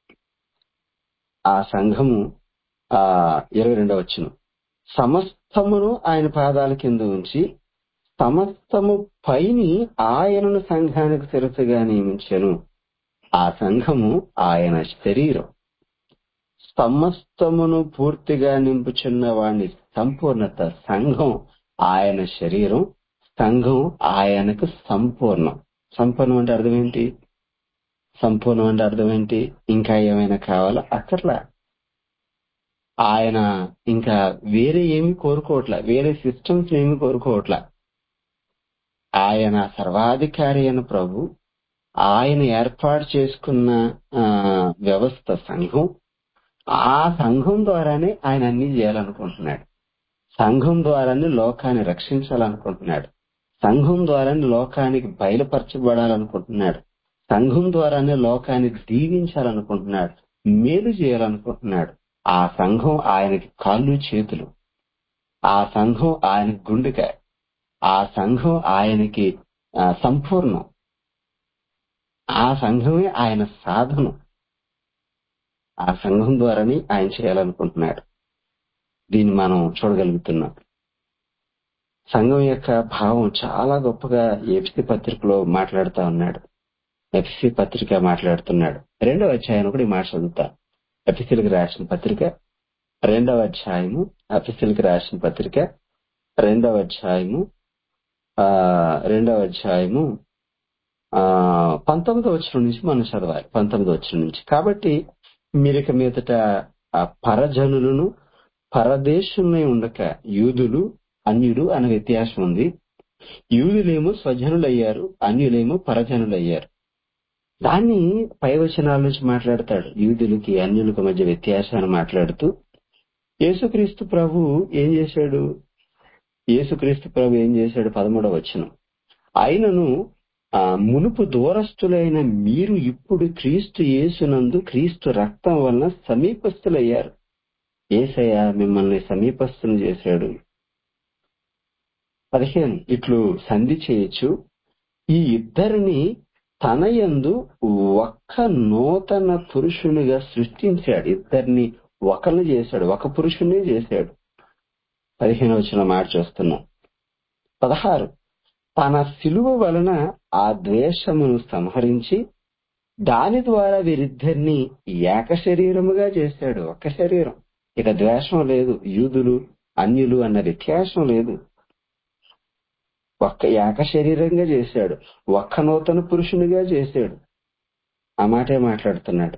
ఆ సంఘము ఆ ఇరవై రెండవ వచనం, సమస్తమును ఆయన పాదాల కింద ఉంచి సమస్తము పైని ఆయనను సంఘానికి శిరస్సుగా నియమించెను. ఆ సంఘము ఆయన శరీరం. సమస్తమును పూర్తిగా నింపుచున్న వాణ్ణి సంపూర్ణత. సంఘం ఆయన శరీరం, సంఘం ఆయనకు సంపూర్ణం. సంపూర్ణం అంటే అర్థం ఏంటి? సంపూర్ణం అంటే అర్థం ఏంటి? ఇంకా ఏమైనా కావాలా? అక్కర్లా. ఆయన ఇంకా వేరే ఏమి కోరుకోవట్లా, వేరే సిస్టమ్స్ ఏమి కోరుకోవట్లా. ఆయన సర్వాధికారి అయిన ప్రభు, ఆయన ఏర్పాటు చేసుకున్న ఆ, వ్యవస్థ సంఘం. ఆ సంఘం ద్వారానే ఆయన అన్ని చేయాలనుకుంటున్నాడు. సంఘం ద్వారానే లోకాన్ని రక్షించాలనుకుంటున్నాడు. సంఘం ద్వారానే లోకానికి బయలుపరచబడాలనుకుంటున్నాడు. సంఘం ద్వారానే లోకాన్ని దీవించాలనుకుంటున్నాడు, మేలు చేయాలనుకుంటున్నాడు. ఆ సంఘం ఆయనకి కాళ్ళు చేతులు, ఆ సంఘం ఆయనకి గుండెకాయ, ఆ సంఘం ఆయనకి ఆ, సంపూర్ణం. ఆ సంఘమే ఆయన సాధనం. ఆ సంఘం ద్వారానే ఆయన చేయాలనుకుంటున్నాడు. దీన్ని మనం చూడగలుగుతున్నాం. సంఘం యొక్క భావం చాలా గొప్పగా ఎఫ్సి పత్రికలో మాట్లాడుతా ఉన్నాడు. ఎఫ్సి పత్రిక మాట్లాడుతున్నాడు. రెండవ అధ్యాయం కూడా ఈ మాట చదువుతా. ఎఫ్ఎస్సీలకు రాసిన పత్రిక రెండవ అధ్యాయము, ఎఫ్ఎస్సీలకు రాసిన పత్రిక రెండవ అధ్యాయము ఆ రెండవ అధ్యాయము ఆ పంతొమ్మిదో వచనం నుంచి మనం చదవాలి. పంతొమ్మిదో వచనం నుంచి. కాబట్టి మీరిక మీదట ఆ పరజనులను పరదేశులై ఉండక యూదులు అన్యులు అనే వ్యత్యాసం ఉంది. యూదులేమో స్వజనులయ్యారు, అన్యులేమో పరజనులయ్యారు. దాన్ని పై వచనాల నుంచి మాట్లాడతాడు. యూదులకి అన్యులకు మధ్య వ్యత్యాసాన్ని మాట్లాడుతూ యేసుక్రీస్తు ప్రభు ఏం చేశాడు? యేసుక్రీస్తు ప్రభు ఏం చేశాడు? పదమూడవ వచనం, ఆయనను ఆ మునుపు దూరస్తులైన మీరు ఇప్పుడు క్రీస్తు యేసునందు క్రీస్తు రక్తం వలన సమీపస్తులయ్యారు. యేసయ్య మిమ్మల్ని సమీపస్తులు చేశాడు. పదిహేను, ఇట్లు సంధి చేయొచ్చు, ఈ ఇద్దరిని తన యందు ఒక్క నూతన పురుషునిగా సృష్టించాడు. ఇద్దరిని ఒకరిని చేశాడు, ఒక పురుషుని చేశాడు. పదిహేను వచ్చిన మాట చూస్తున్నాం. పదహారు, తన శిలువ వలన ఆ ద్వేషమును సంహరించి దాని ద్వారా వీరిద్దరిని ఏక శరీరముగా చేశాడు. ఒక్క శరీరం. ఇక ద్వేషం లేదు, యూదులు అన్యులు అన్న వ్యత్యాసం లేదు. ఒక్క ఏక శరీరంగా చేశాడు, ఒక్క నూతన పురుషునిగా చేశాడు. ఆ మాటే మాట్లాడుతున్నాడు.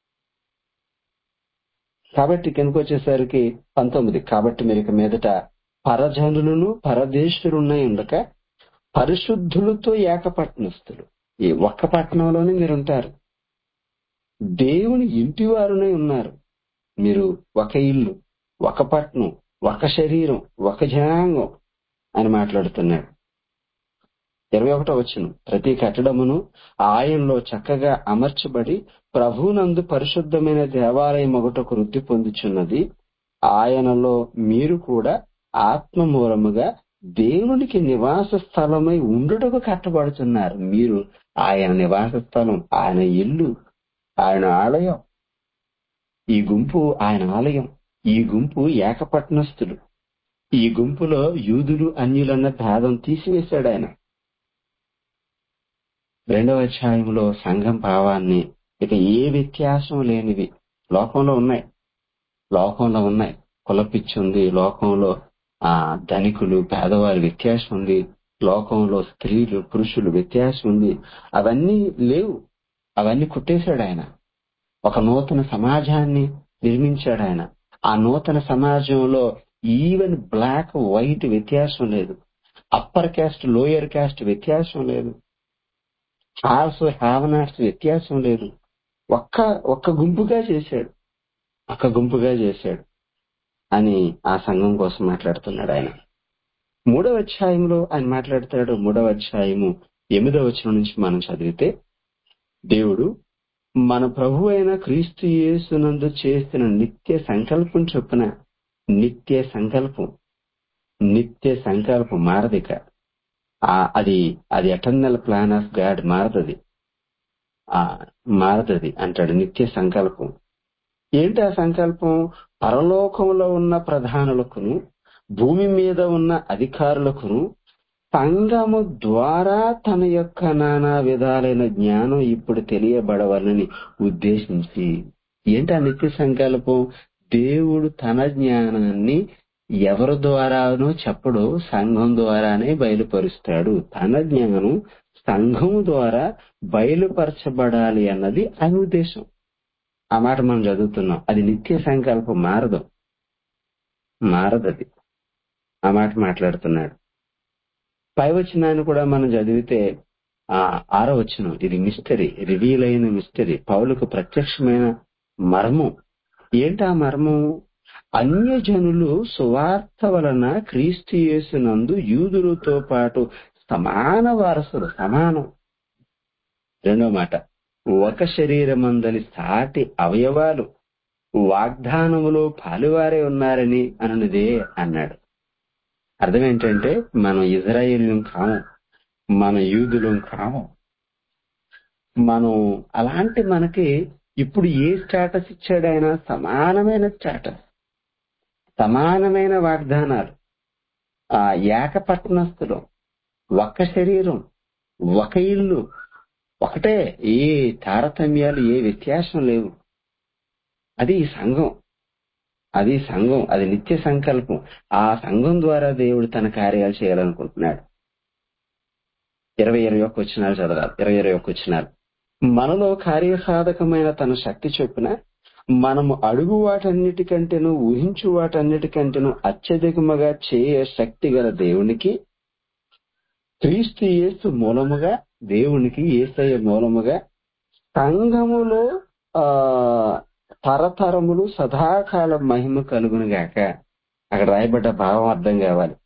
కాబట్టి కిందకు వచ్చేసరికి పంతొమ్మిది, కాబట్టి మీరు ఇక మీదట పరజనులను పరదేశులున్నై ఉండక పరిశుద్ధులతో ఏకపట్నస్తులు. ఈ ఒక్క పట్టణంలోనే మీరుంటారు. దేవుని ఇంటి వారునై ఉన్నారు. మీరు ఒక ఇల్లు, ఒక పట్టణం, ఒక శరీరం, ఒక జనాంగం అని మాట్లాడుతున్నాడు. ఇరవై ఒకటో వచనం, ప్రతి కట్టడమును ఆయనలో చక్కగా అమర్చబడి ప్రభువునందు పరిశుద్ధమైన దేవాలయం ఒకటొక వృద్ధి పొందుచున్నది. ఆయనలో మీరు కూడా ఆత్మ మూలముగా దేవునికి నివాస స్థలమై ఉండుటకు కట్టబడుతున్నారు. మీరు ఆయన నివాస స్థలం, ఆయన ఇల్లు, ఆయన ఆలయం. ఈ గుంపు ఆయన ఆలయం. ఈ గుంపు ఏకపట్నస్తులు. ఈ గుంపులో యూదులు అన్యులన్న భేదం తీసివేశాడు ఆయన. రెండవ అధ్యాయంలో సంఘం భావాన్ని ఇక ఏ వ్యత్యాసం లేనివి లోకంలో ఉన్నాయి. లోకంలో ఉన్నాయి. కులపిచ్చి ఉంది లోకంలో. ఆ ధనికులు పేదవారి వ్యత్యాసం ఉంది. లోకంలో స్త్రీలు పురుషులు వ్యత్యాసం ఉంది. అవన్నీ లేవు. అవన్నీ కుట్టేశాడు ఆయన. ఒక నూతన సమాజాన్ని నిర్మించాడు ఆయన. ఆ నూతన సమాజంలో ఈవెన్ బ్లాక్ వైట్ వ్యత్యాసం లేదు. అప్పర్ క్యాస్ట్ లోయర్ క్యాస్ట్ వ్యత్యాసం లేదు. హావ్స్ హ్యావ్ నాట్స్ వ్యత్యాసం లేదు. ఒక్క ఒక్క గుంపుగా చేశాడు. ఒక్క గుంపుగా చేశాడు అని ఆ సంఘం కోసం మాట్లాడుతున్నాడు ఆయన. మూడవ అధ్యాయంలో ఆయన మాట్లాడతాడు. మూడవ అధ్యాయము ఎనిమిదవ వచనం నుంచి మనం చదివితే, దేవుడు మన ప్రభు అయిన క్రీస్తు యేసునందు చేసిన నిత్య సంకల్పం చొప్పున, నిత్య సంకల్పం నిత్య సంకల్పం మారదిక. అది అది ఎటర్నల్ ప్లాన్ ఆఫ్ గాడ్ మారదది. ఆ మారదది అంటాడు. నిత్య సంకల్పం ఏంటి? ఆ సంకల్పం పరలోకంలో ఉన్న ప్రధానులకును భూమి మీద ఉన్న అధికారులకును సంఘము ద్వారా తన యొక్క నానా విధాలైన జ్ఞానం ఇప్పుడు తెలియబడవాలని ఉద్దేశించి. ఏంటి ఆ నిత్య సంకల్పం? దేవుడు తన జ్ఞానాన్ని ఎవరి ద్వారానో చెప్పడు, సంఘం ద్వారానే బయలుపరుస్తాడు. తన జ్ఞానం సంఘం ద్వారా బయలుపరచబడాలి అన్నది ఆయన ఉద్దేశం. ఆ మాట మనం చదువుతున్నాం. అది నిత్య సంకల్పం, మారదు మారదది. ఆ మాట మాట్లాడుతున్నాడు. పై వచనాన్ని కూడా మనం చదివితే ఆ ఆరో వచనం, ఇది మిస్టరీ, రివీల్ అయిన మిస్టరీ, పౌలుకు ప్రత్యక్షమైన మర్మం. ఏంటి ఆ మర్మం? అన్యజనులు సువార్త వలన క్రీస్తు యేసునందు యూదులతో పాటు సమాన వారసులు, సమానం. రెండో మాట, ఒక శరీరమందలి సాటి అవయవాలు వాగ్దానములో పాలువారే ఉన్నారని అన్నదే అన్నాడు. అర్థం ఏంటంటే మనం ఇజ్రాయేలుం కాము, మన యూదులం కాము. మనం అలాంటి మనకి ఇప్పుడు ఏ స్టేటస్ ఇచ్చాడు ఆయన? సమానమైన స్టేటస్, సమానమైన వాగ్దానాలు, ఆ ఏకపట్నస్థులు, ఒక్క శరీరం, ఒక ఇల్లు, ఒకటే, ఏ తారతమ్యాలు, ఏ వ్యత్యాసం లేవు. అది సంఘం, అది సంఘం, అది నిత్య సంకల్పం. ఆ సంఘం ద్వారా దేవుడు తన కార్యాలు చేయాలనుకుంటున్నాడు. ఇరవై ఇరవై ఒక్క వచనాలు చదవాలి. ఇరవై ఇరవై ఒక్క వచనాలు. మనలో కార్యసాధకమైన తన శక్తి చొప్పున మనము అడుగు వాటన్నిటికంటేను ఊహించు వాటన్నిటికంటేను అత్యధికముగా చేయ శక్తి గల దేవునికి క్రీస్తు యేసు మూలముగా, దేవునికి యేసయ్య మూలముగా సంఘములో ఆ తరతరములు సదాకాల మహిమ కలుగును గాక. అక్కడ రాయబడ్డ భావం అర్థం కావాలి.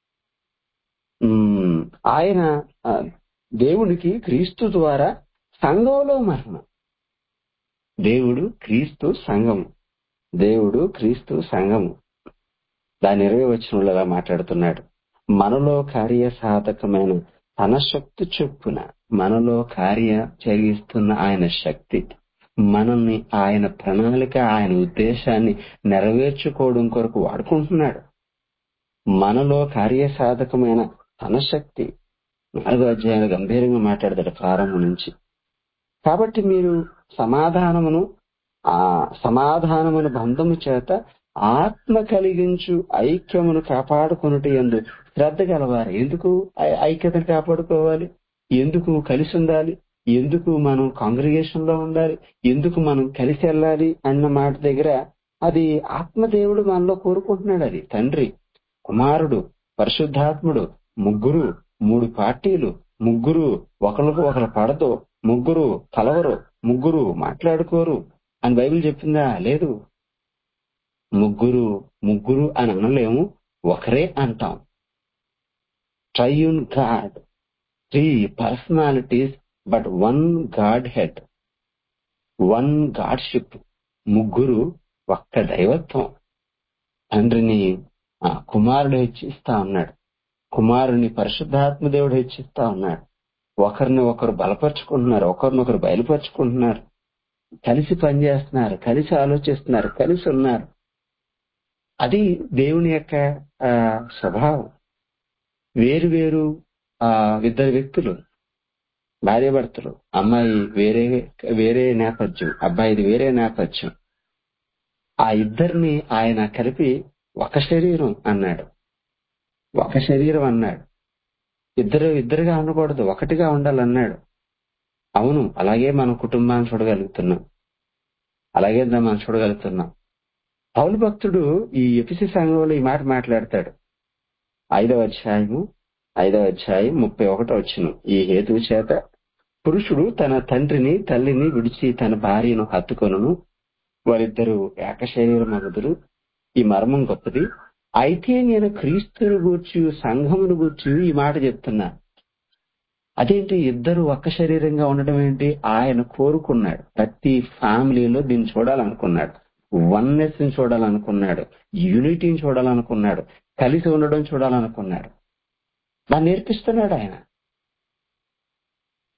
ఉమ్, ఆయన ఆ, దేవునికి క్రీస్తు ద్వారా సంఘంలో మహిమ. దేవుడు క్రీస్తు సంఘము, దేవుడు క్రీస్తు సంఘము. దాని ఇరవై వచనంలో అలా మాట్లాడుతున్నాడు. మనలో కార్యసాధకమైన తన శక్తి చొప్పున, మనలో కార్య జరిగిస్తున్న ఆయన శక్తి మనల్ని ఆయన ప్రణాళిక, ఆయన ఉద్దేశాన్ని నెరవేర్చుకోవడం కొరకు వాడుకుంటున్నాడు. మనలో కార్యసాధకమైన తన శక్తి. నాలుగో అధ్యాయంలో గంభీరంగా మాట్లాడతాడు ప్రారంభం నుంచి. కాబట్టి మీరు సమాధానమును ఆ సమాధానమును బంధము చేత ఆత్మ కలిగించు ఐక్యమును కాపాడుకొనుట యందు శ్రద్ధ గలవారు. ఎందుకు ఐ- ఐక్యతను కాపాడుకోవాలి? ఎందుకు కలిసి ఉండాలి? ఎందుకు మనం కాంగ్రిగేషన్ లో ఉండాలి? ఎందుకు మనం కలిసి వెళ్ళాలి అన్న మాట దగ్గర అది ఆత్మదేవుడు మనలో కోరుకుంటున్నాడు. అది తండ్రి, కుమారుడు, పరిశుద్ధాత్ముడు, ముగ్గురు, మూడు పార్టీలు, ముగ్గురు ఒకరికి ఒకరు పడదు, ముగ్గురు కలవరు, ముగ్గురు మాట్లాడుకోరు అని బైబిల్ చెప్పిందా? లేదు. ముగ్గురు ముగ్గురు అని అనలేము, ఒకరే అంటాం. Triune God, three personalities but one Godhead, one Godship. ముగ్గురు ఒక్క దైవత్వం. తండ్రిని ఆ, కుమారుడు హెచ్చిస్తా ఉన్నాడు, కుమారుని పరిశుద్ధాత్మ దేవుడు హెచ్చిస్తా ఉన్నాడు. ఒకరిని ఒకరు బలపరుచుకుంటున్నారు, ఒకరినొకరు బయలుపరుచుకుంటున్నారు, కలిసి పనిచేస్తున్నారు, కలిసి ఆలోచిస్తున్నారు, కలిసి ఉన్నారు. అది దేవుని యొక్క ఆ, స్వభావం. వేరు వేరు ఆ ఇద్దరు వ్యక్తులు, భార్యాభర్తలు, అమ్మాయి వేరే వేరే నేపథ్యం, అబ్బాయిది వేరే నేపథ్యం. ఆ ఇద్దరిని ఆయన కలిపి ఒక శరీరం అన్నాడు, ఒక శరీరం అన్నాడు. ఇద్దరు ఇద్దరుగా ఉండకూడదు, ఒకటిగా ఉండాలన్నాడు. అవును, అలాగే మనం కుటుంబాన్ని చూడగలుగుతున్నాం, అలాగే మనం చూడగలుగుతున్నాం. పౌలు భక్తుడు ఈ ఎఫెసీ సంఘంలో ఈ మాట మాట్లాడతాడు. ఐదవ అధ్యాయము ఐదవ అధ్యాయం ముప్పై ఒకటో వచనం. ఈ హేతువు చేత పురుషుడు తన తండ్రిని తల్లిని విడిచి తన భార్యను హత్తుకొనును, వారిద్దరూ ఏక శరీరమగుదురు. ఈ మర్మం గొప్పది. అయితే నేను క్రీస్తుని గూర్చి సంఘమును గూర్చి ఈ మాట చెప్తున్నా. అదేంటి ఇద్దరు ఒక్క శరీరంగా ఉండడం ఏంటి? ఆయన కోరుకున్నాడు. ప్రతి ఫ్యామిలీలో దీన్ని చూడాలనుకున్నాడు, వన్నెస్ ని చూడాలనుకున్నాడు, యూనిటీని చూడాలనుకున్నాడు, కలిసి ఉండడం చూడాలనుకున్నాడు. దాన్ని నేర్పిస్తున్నాడు ఆయన.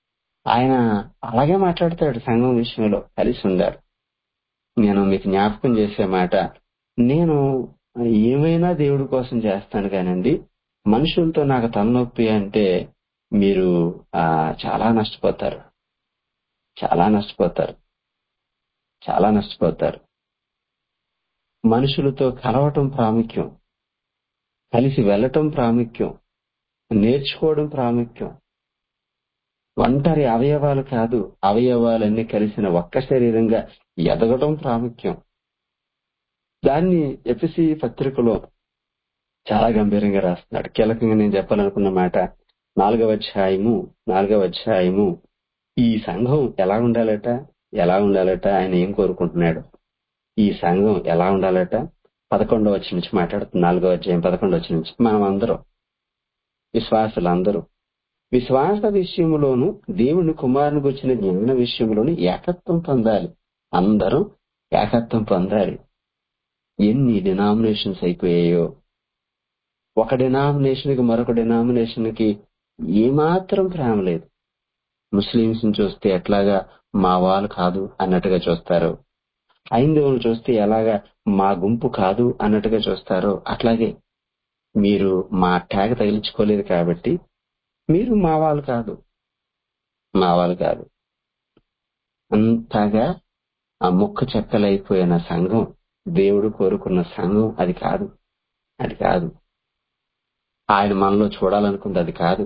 ఆయన అలాగే మాట్లాడతాడు సంఘం విషయంలో కలిసి ఉండాలి. నేను మీకు జ్ఞాపకం చేసే మాట, నేను ఏమైనా దేవుడి కోసం చేస్తాను కానండి, మనుషులతో నాకు తలనొప్పి అంటే మీరు ఆ చాలా నష్టపోతారు, చాలా నష్టపోతారు, చాలా నష్టపోతారు. మనుషులతో కలవటం ప్రాముఖ్యం, కలిసి వెళ్ళటం ప్రాముఖ్యం, నేర్చుకోవడం ప్రాముఖ్యం. ఒంటరి అవయవాలు కాదు, అవయవాలన్నీ కలిసిన ఒక్క శరీరంగా ఎదగడం ప్రాముఖ్యం. దాన్ని ఎఫెసీ పత్రికలో చాలా గంభీరంగా రాస్తున్నాడు. కీలకంగా నేను చెప్పాలనుకున్న మాట, నాలుగవ అధ్యాయము నాలుగవ అధ్యాయము ఈ సంఘం ఎలా ఉండాలట ఎలా ఉండాలట ఆయన ఏం కోరుకుంటున్నాడు, ఈ సంఘం ఎలా ఉండాలట పదకొండవ వచనం నుంచి మాట్లాడుతుంది. నాలుగవ అధ్యాయం పదకొండవ వచనం నుంచి, మనం అందరం విశ్వాసులందరూ విశ్వాస విషయంలోను దేవుని కుమారుని గురించిన జ్ఞాన విషయంలోను ఏకత్వం పొందాలి. అందరం ఏకత్వం పొందాలి. ఎన్ని డినామినేషన్స్ అయిపోయాయో, ఒక డినామినేషన్ కి మరొక డినామినేషన్ కి ఏమాత్రం ప్రేమ లేదు. ముస్లింస్ ని చూస్తే ఎట్లాగా మా వాళ్ళు కాదు అన్నట్టుగా చూస్తారు, హైందవులు చూస్తే ఎలాగా మా గుంపు కాదు అన్నట్టుగా చూస్తారు. అట్లాగే మీరు మా ట్యాగ్ తగిలించుకోలేదు కాబట్టి మీరు మా వాళ్ళు కాదు, మా వాళ్ళు కాదు. అంతగా ఆ ముక్క చెక్కలైపోయిన సంఘం, దేవుడు కోరుకున్న సంఘం అది కాదు, అది కాదు. ఆయన మనలో చూడాలనుకుంది అది కాదు,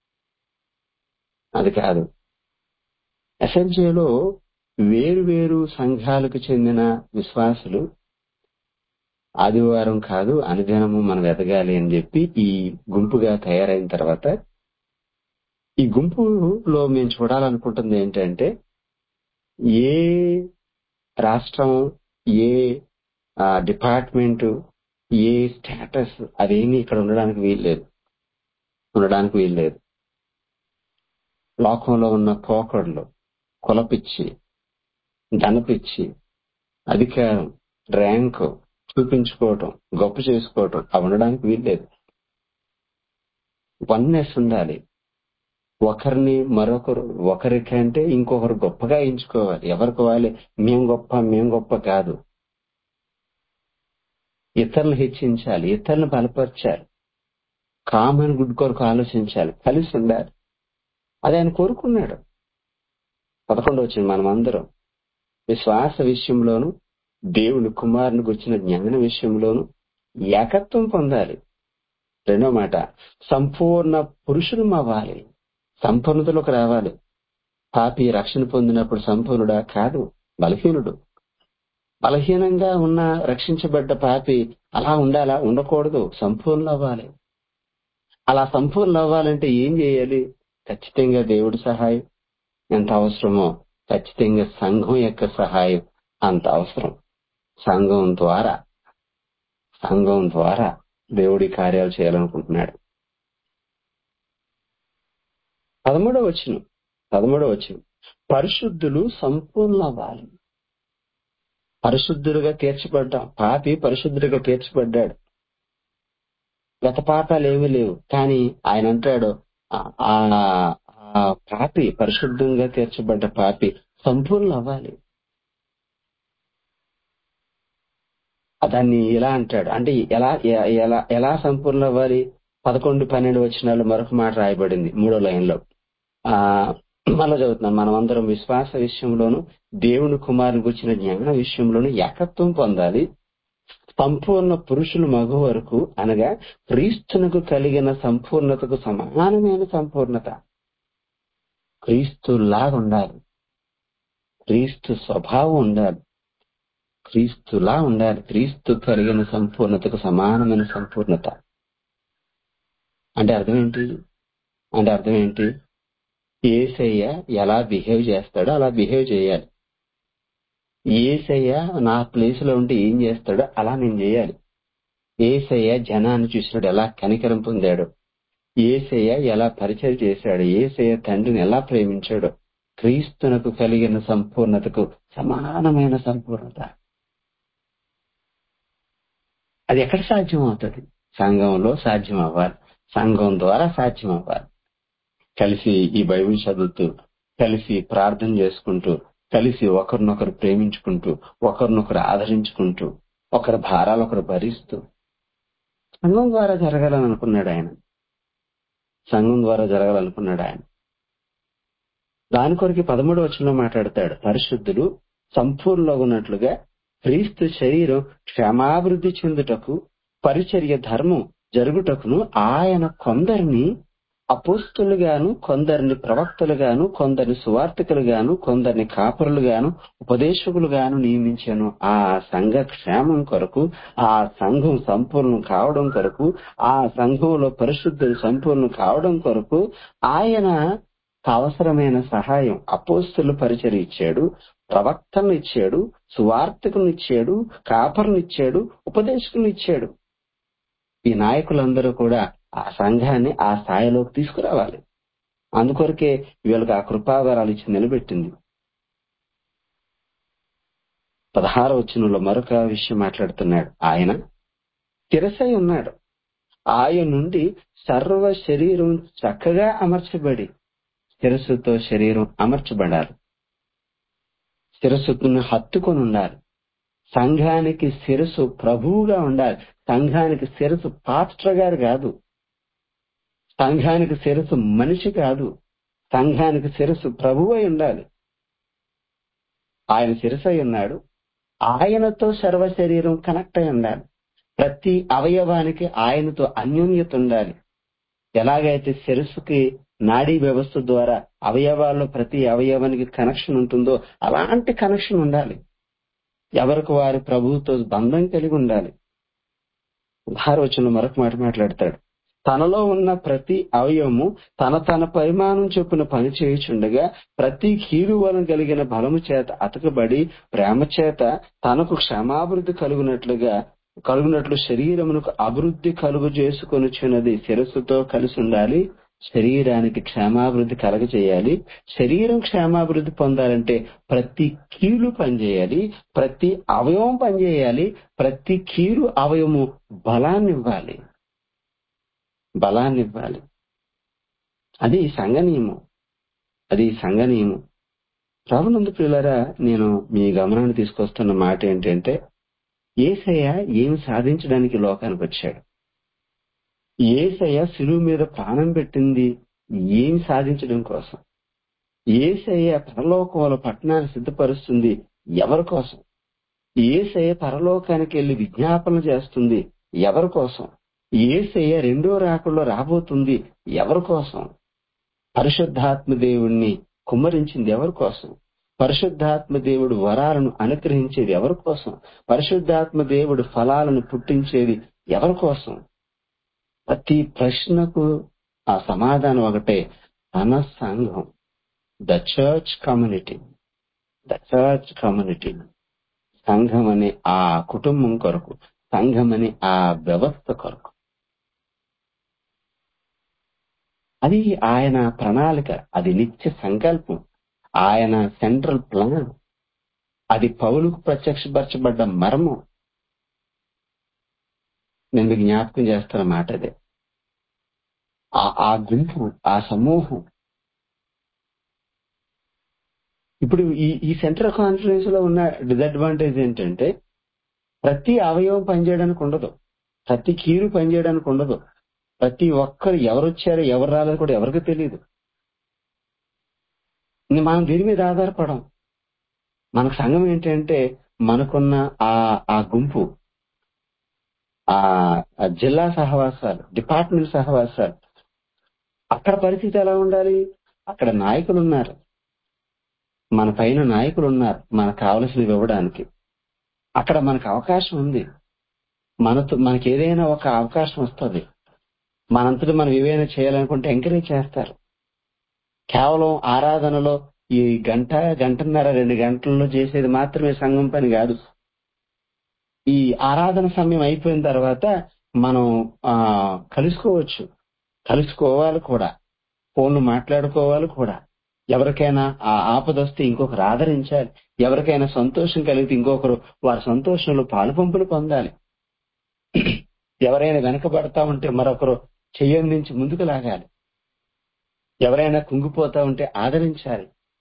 అది కాదు. ఎస్ఎల్జేలో వేరు వేరు సంఘాలకు చెందిన విశ్వాసులు ఆదివారం కాదు అనుదినము మనం ఎదగాలి అని చెప్పి ఈ గుంపుగా తయారైన తర్వాత, ఈ గుంపులో మేము చూడాలనుకుంటుంది ఏంటంటే, ఏ రాష్ట్రం, ఏ డిపార్ట్మెంట్, ఏ స్టేటస్ అదేమీ ఇక్కడ ఉండడానికి వీల్లేదు, ఉండడానికి వీల్లేదు. లోకంలో ఉన్న పోకడలు, కులపిచ్చి, ధనపిచ్చి, అధికారం, ర్యాంకు చూపించుకోవటం, గొప్ప చేసుకోవటం అవి ఉండడానికి వీల్లేదు. వన్నెస్ ఉండాలి. ఒకరిని మరొకరు, ఒకరికంటే ఇంకొకరు గొప్పగా ఎంచుకోవాలి. ఎవరికి వాళ్ళే మేం గొప్ప మేం గొప్ప కాదు. ఇతరులను హెచ్చించాలి, ఇతరులను బలపరచాలి, కామన్ గుడ్ కొరకు ఆలోచించాలి, కలిసి ఉండాలి. అది ఆయన కోరుకున్నాడు. పదకొండు వచ్చింది, మనం అందరం విశ్వాస విషయంలోను దేవుని కుమారుని గురించిన జ్ఞాన విషయంలోను ఏకత్వం పొందాలి. రెండో మాట, సంపూర్ణ పురుషులు అవ్వాలి, సంపూర్ణతలోకి రావాలి. పాపి రక్షణ పొందినప్పుడు సంపూర్ణుడా కాదు, బలహీనుడు. బలహీనంగా ఉన్న రక్షించబడ్డ పాపి అలా ఉండాలా? ఉండకూడదు, సంపూర్ణ అవ్వాలి. అలా సంపూర్ణ అవ్వాలంటే ఏం చేయాలి? ఖచ్చితంగా దేవుడి సహాయం ఎంత అవసరమో, ఖచ్చితంగా సంఘం యొక్క సహాయం అంత అవసరం. సంఘం ద్వారా సంఘం ద్వారా దేవుడి కార్యాలు చేయాలనుకుంటున్నాడు. పదమూడవ వచనం పదమూడవ వచనం పరిశుద్ధులు సంపూర్ణ అవ్వాలి. పరిశుద్ధులుగా తీర్చబడ్డాం. పాపి పరిశుద్ధుడిగా తీర్చబడ్డాడు. గత పాపాలు ఏమీ లేవు, కానీ ఆయన అంటాడు ఆ పాపి, పరిశుద్ధంగా తీర్చబడ్డ పాపి సంపూర్ణ అవ్వాలి. దాన్ని ఇలా అంటాడు అంటే ఎలా ఎలా ఎలా సంపూర్ణ అవ్వాలి? పదకొండు పన్నెండు వచనాలు మరొక మాట రాయబడింది మూడో లైన్లో. ఆ మళ్ళా చదువుతున్నాను. మనం అందరం విశ్వాస విషయంలోను దేవుని కుమారుని గురించిన జ్ఞాన విషయంలోను ఏకత్వం పొందాలి. సంపూర్ణ పురుషులు మగ వరకు, అనగా క్రీస్తునకు కలిగిన సంపూర్ణతకు సమానమైన సంపూర్ణత. క్రీస్తులాగా ఉండాలి, క్రీస్తు స్వభావం ఉండాలి, క్రీస్తులా ఉండాలి. క్రీస్తు కలిగిన సంపూర్ణతకు సమానమైన సంపూర్ణత అంటే అర్థం ఏంటి? అంటే అర్థం ఏంటి? యేసయ్య ఎలా బిహేవ్ చేస్తాడో అలా బిహేవ్ చేయాలి. యేసయ్య నా ప్లేస్ లో ఉంటే ఏం చేస్తాడో అలా నేను చేయాలి. యేసయ్య జనాన్ని చూసినాడు ఎలా కనికరం పొందాడు, యేసయ్య ఎలా పరిచయం చేశాడు, యేసయ్య తండ్రిని ఎలా ప్రేమించాడో, క్రీస్తునకు కలిగిన సంపూర్ణతకు సమానమైన సంపూర్ణత. అది ఎక్కడ సాధ్యం అవుతుంది? సంఘంలో సాధ్యం అవ్వాలి, సంఘం ద్వారా సాధ్యం అవ్వాలి. కలిసి ఈ బైబిల్ చదువుతూ కలిసి ప్రార్థన చేసుకుంటూ, కలిసి ఒకరినొకరు ప్రేమించుకుంటూ, ఒకరినొకరు ఆదరించుకుంటూ, ఒకరి భారాలు ఒకరు భరిస్తూ సంఘం ద్వారా జరగాలని అనుకున్నాడు ఆయన. సంఘం ద్వారా జరగాలనుకున్నాడు ఆయన. దాని కొరకు పదమూడు వచనంలో మాట్లాడతాడు, పరిశుద్ధులు సంపూర్ణులగునట్లుగా క్రీస్తు శరీరం క్షేమాభివృద్ధి చెందుటకు పరిచర్య ధర్మం జరుగుటకును ఆయన కొందరిని అపోస్తులుగాను, కొందరిని ప్రవక్తలుగాను, కొందరిని సువార్తికులుగాను, కొందరిని కాపరులుగాను, ఉపదేశకులుగాను నియమించాను. ఆ సంఘ క్షేమం కొరకు, ఆ సంఘం సంపూర్ణం కావడం కొరకు, ఆ సంఘంలో పరిశుద్ధులు సంపూర్ణం కావడం కొరకు ఆయన అవసరమైన సహాయం అపోస్తుల పరిచర్య ఇచ్చాడు, ప్రవక్తలను ఇచ్చాడు, సువార్తికులను ఇచ్చాడు, కాపరులను ఇచ్చాడు, ఉపదేశకులను ఇచ్చాడు. ఈ నాయకులందరూ కూడా ఆ సంఘాన్ని ఆ స్థాయిలోకి తీసుకురావాలి. అందుకొరకే వీళ్ళకి ఆ కృపావరాలు ఇచ్చి నిలబెట్టింది. పదహార వచనంలో మరొక విషయం మాట్లాడుతున్నాడు. ఆయన శిరసై ఉన్నాడు. ఆయన నుండి సర్వ శరీరం చక్కగా అమర్చబడి, శిరస్సుతో శరీరం అమర్చబడాలి. శిరస్సును హత్తుకొని ఉండాలి. సంఘానికి శిరస్సు ప్రభువుగా ఉండాలి. సంఘానికి శిరస్సు పాస్టర్ గారు కాదు. సంఘానికి శిరస్సు మనిషి కాదు. సంఘానికి శిరస్సు ప్రభువై ఉండాలి. ఆయన శిరసై ఉన్నాడు. ఆయనతో సర్వ శరీరం కనెక్ట్ అయి ఉండాలి. ప్రతి అవయవానికి ఆయనతో అన్యోన్యత ఉండాలి. ఎలాగైతే శిరస్సుకి నాడీ వ్యవస్థ ద్వారా అవయవాల్లో ప్రతి అవయవానికి కనెక్షన్ ఉంటుందో అలాంటి కనెక్షన్ ఉండాలి. ఎవరికి వారి ప్రభువుతో బంధం కలిగి ఉండాలి. భారవచనం మరొక మాట మాట్లాడతాడు. తనలో ఉన్న ప్రతి అవయవము తన తన పరిమాణం చొప్పున పని చేయుచుండగా ప్రతి కీలు వలన కలిగిన బలము చేత అతకబడి ప్రేమ చేత తనకు క్షమాభివృద్ధి కలుగునట్లుగా కలుగునట్లు శరీరమునకు అభివృద్ధి కలుగు చేసుకొనుచున్నది. శిరస్సుతో కలిసి ఉండాలి. శరీరానికి క్షేమాభివృద్ధి కలగజేయాలి. శరీరం క్షేమాభివృద్ధి పొందాలంటే ప్రతి కీలు పనిచేయాలి, ప్రతి అవయవం పనిచేయాలి, ప్రతి కీలు అవయవము బలాన్ని ఇవ్వాలి బలాన్ని ఇవ్వాలి అది సంఘ నియమం. అది సంఘ నియమం. ప్రభునందు ప్రియులారా, నేను మీ గమనాన్ని తీసుకొస్తున్న మాట ఏంటంటే, యేసయ్య ఏమి సాధించడానికి లోకానికి వచ్చాడు? యేసయ్య శిలువ మీద ప్రాణం పెట్టింది ఏమి సాధించడం కోసం? యేసయ్య పరలోకంలో పట్టణాన్ని సిద్ధపరుస్తుంది ఎవరి కోసం? యేసయ్య పరలోకానికి వెళ్లి విజ్ఞాపన చేస్తుంది ఎవరి కోసం? యేసయ్య రెండో రాకడలో రాబోతుంది ఎవరి కోసం? పరిశుద్ధాత్మ దేవుణ్ణి కుమ్మరించింది ఎవరి కోసం? పరిశుద్ధాత్మ దేవుడు వరాలను అనుగ్రహించేది ఎవరి కోసం? పరిశుద్ధాత్మ దేవుడు ఫలాలను పుట్టించేది ఎవరి కోసం? ప్రతి ప్రశ్నకు ఆ సమాధానం ఒకటే, తన సంఘం, the church community. The church community సంఘం అనే ఆ కుటుంబం కొరకు, సంఘం అనే ఆ వ్యవస్థ కొరకు. అది ఆయన ప్రణాళిక, అది నిత్య సంకల్పం, ఆయన సెంట్రల్ ప్లాన్. అది పౌలుకు ప్రత్యక్షపరచబడ్డ మర్మం. నేను మీకు జ్ఞాపకం చేస్తున్న మాట అదే. ఆ గుంపు, ఆ సమూహం. ఇప్పుడు ఈ ఈ సెంట్రల్ కాన్ఫరెన్స్ లో ఉన్న డిసడ్వాంటేజ్ ఏంటంటే, ప్రతి అవయవం పనిచేయడానికి ఉండదు, ప్రతి కీలు పనిచేయడానికి ఉండదు, ప్రతి ఒక్కరు ఎవరు వచ్చారో ఎవరు రాలేదు కూడా ఎవరికి తెలియదు. మనం దీని మీద ఆధారపడం. మన సంఘం ఏంటంటే, మనకున్న ఆ ఆ గుంపు, ఆ జిల్లా సహవాసాలు, డిపార్ట్మెంట్ సహవాసాలు, అక్కడ పరిస్థితి ఎలా ఉండాలి? అక్కడ నాయకులు ఉన్నారు, మన పైన నాయకులు ఉన్నారు మనకు కావలసినవి ఇవ్వడానికి. అక్కడ మనకు అవకాశం ఉంది. మనతో మనకి ఏదైనా ఒక అవకాశం వస్తుంది, మనంతటి మనం ఏవైనా చేయాలనుకుంటే ఎంకరేజ్ చేస్తారు. కేవలం ఆరాధనలో ఈ గంట గంటన్నర రెండు గంటల్లో చేసేది మాత్రమే సంఘం పని కాదు. ఈ ఆరాధన సమయం అయిపోయిన తర్వాత మనం ఆ కలుసుకోవచ్చు, కలుసుకోవాలి కూడా, ఫోన్లు మాట్లాడుకోవాలి కూడా. ఎవరికైనా ఆ ఆపదొస్తే ఇంకొకరు ఆదరించాలి, ఎవరికైనా సంతోషం కలిగితే ఇంకొకరు వారి సంతోషంలో పాలు పంపులు పొందాలి. ఎవరైనా వెనకబడతా ఉంటే మరొకరు చెయ్యందించి ముందుకు లాగాలి. ఎవరైనా కుంగిపోతా ఉంటే ఆదరించాలి.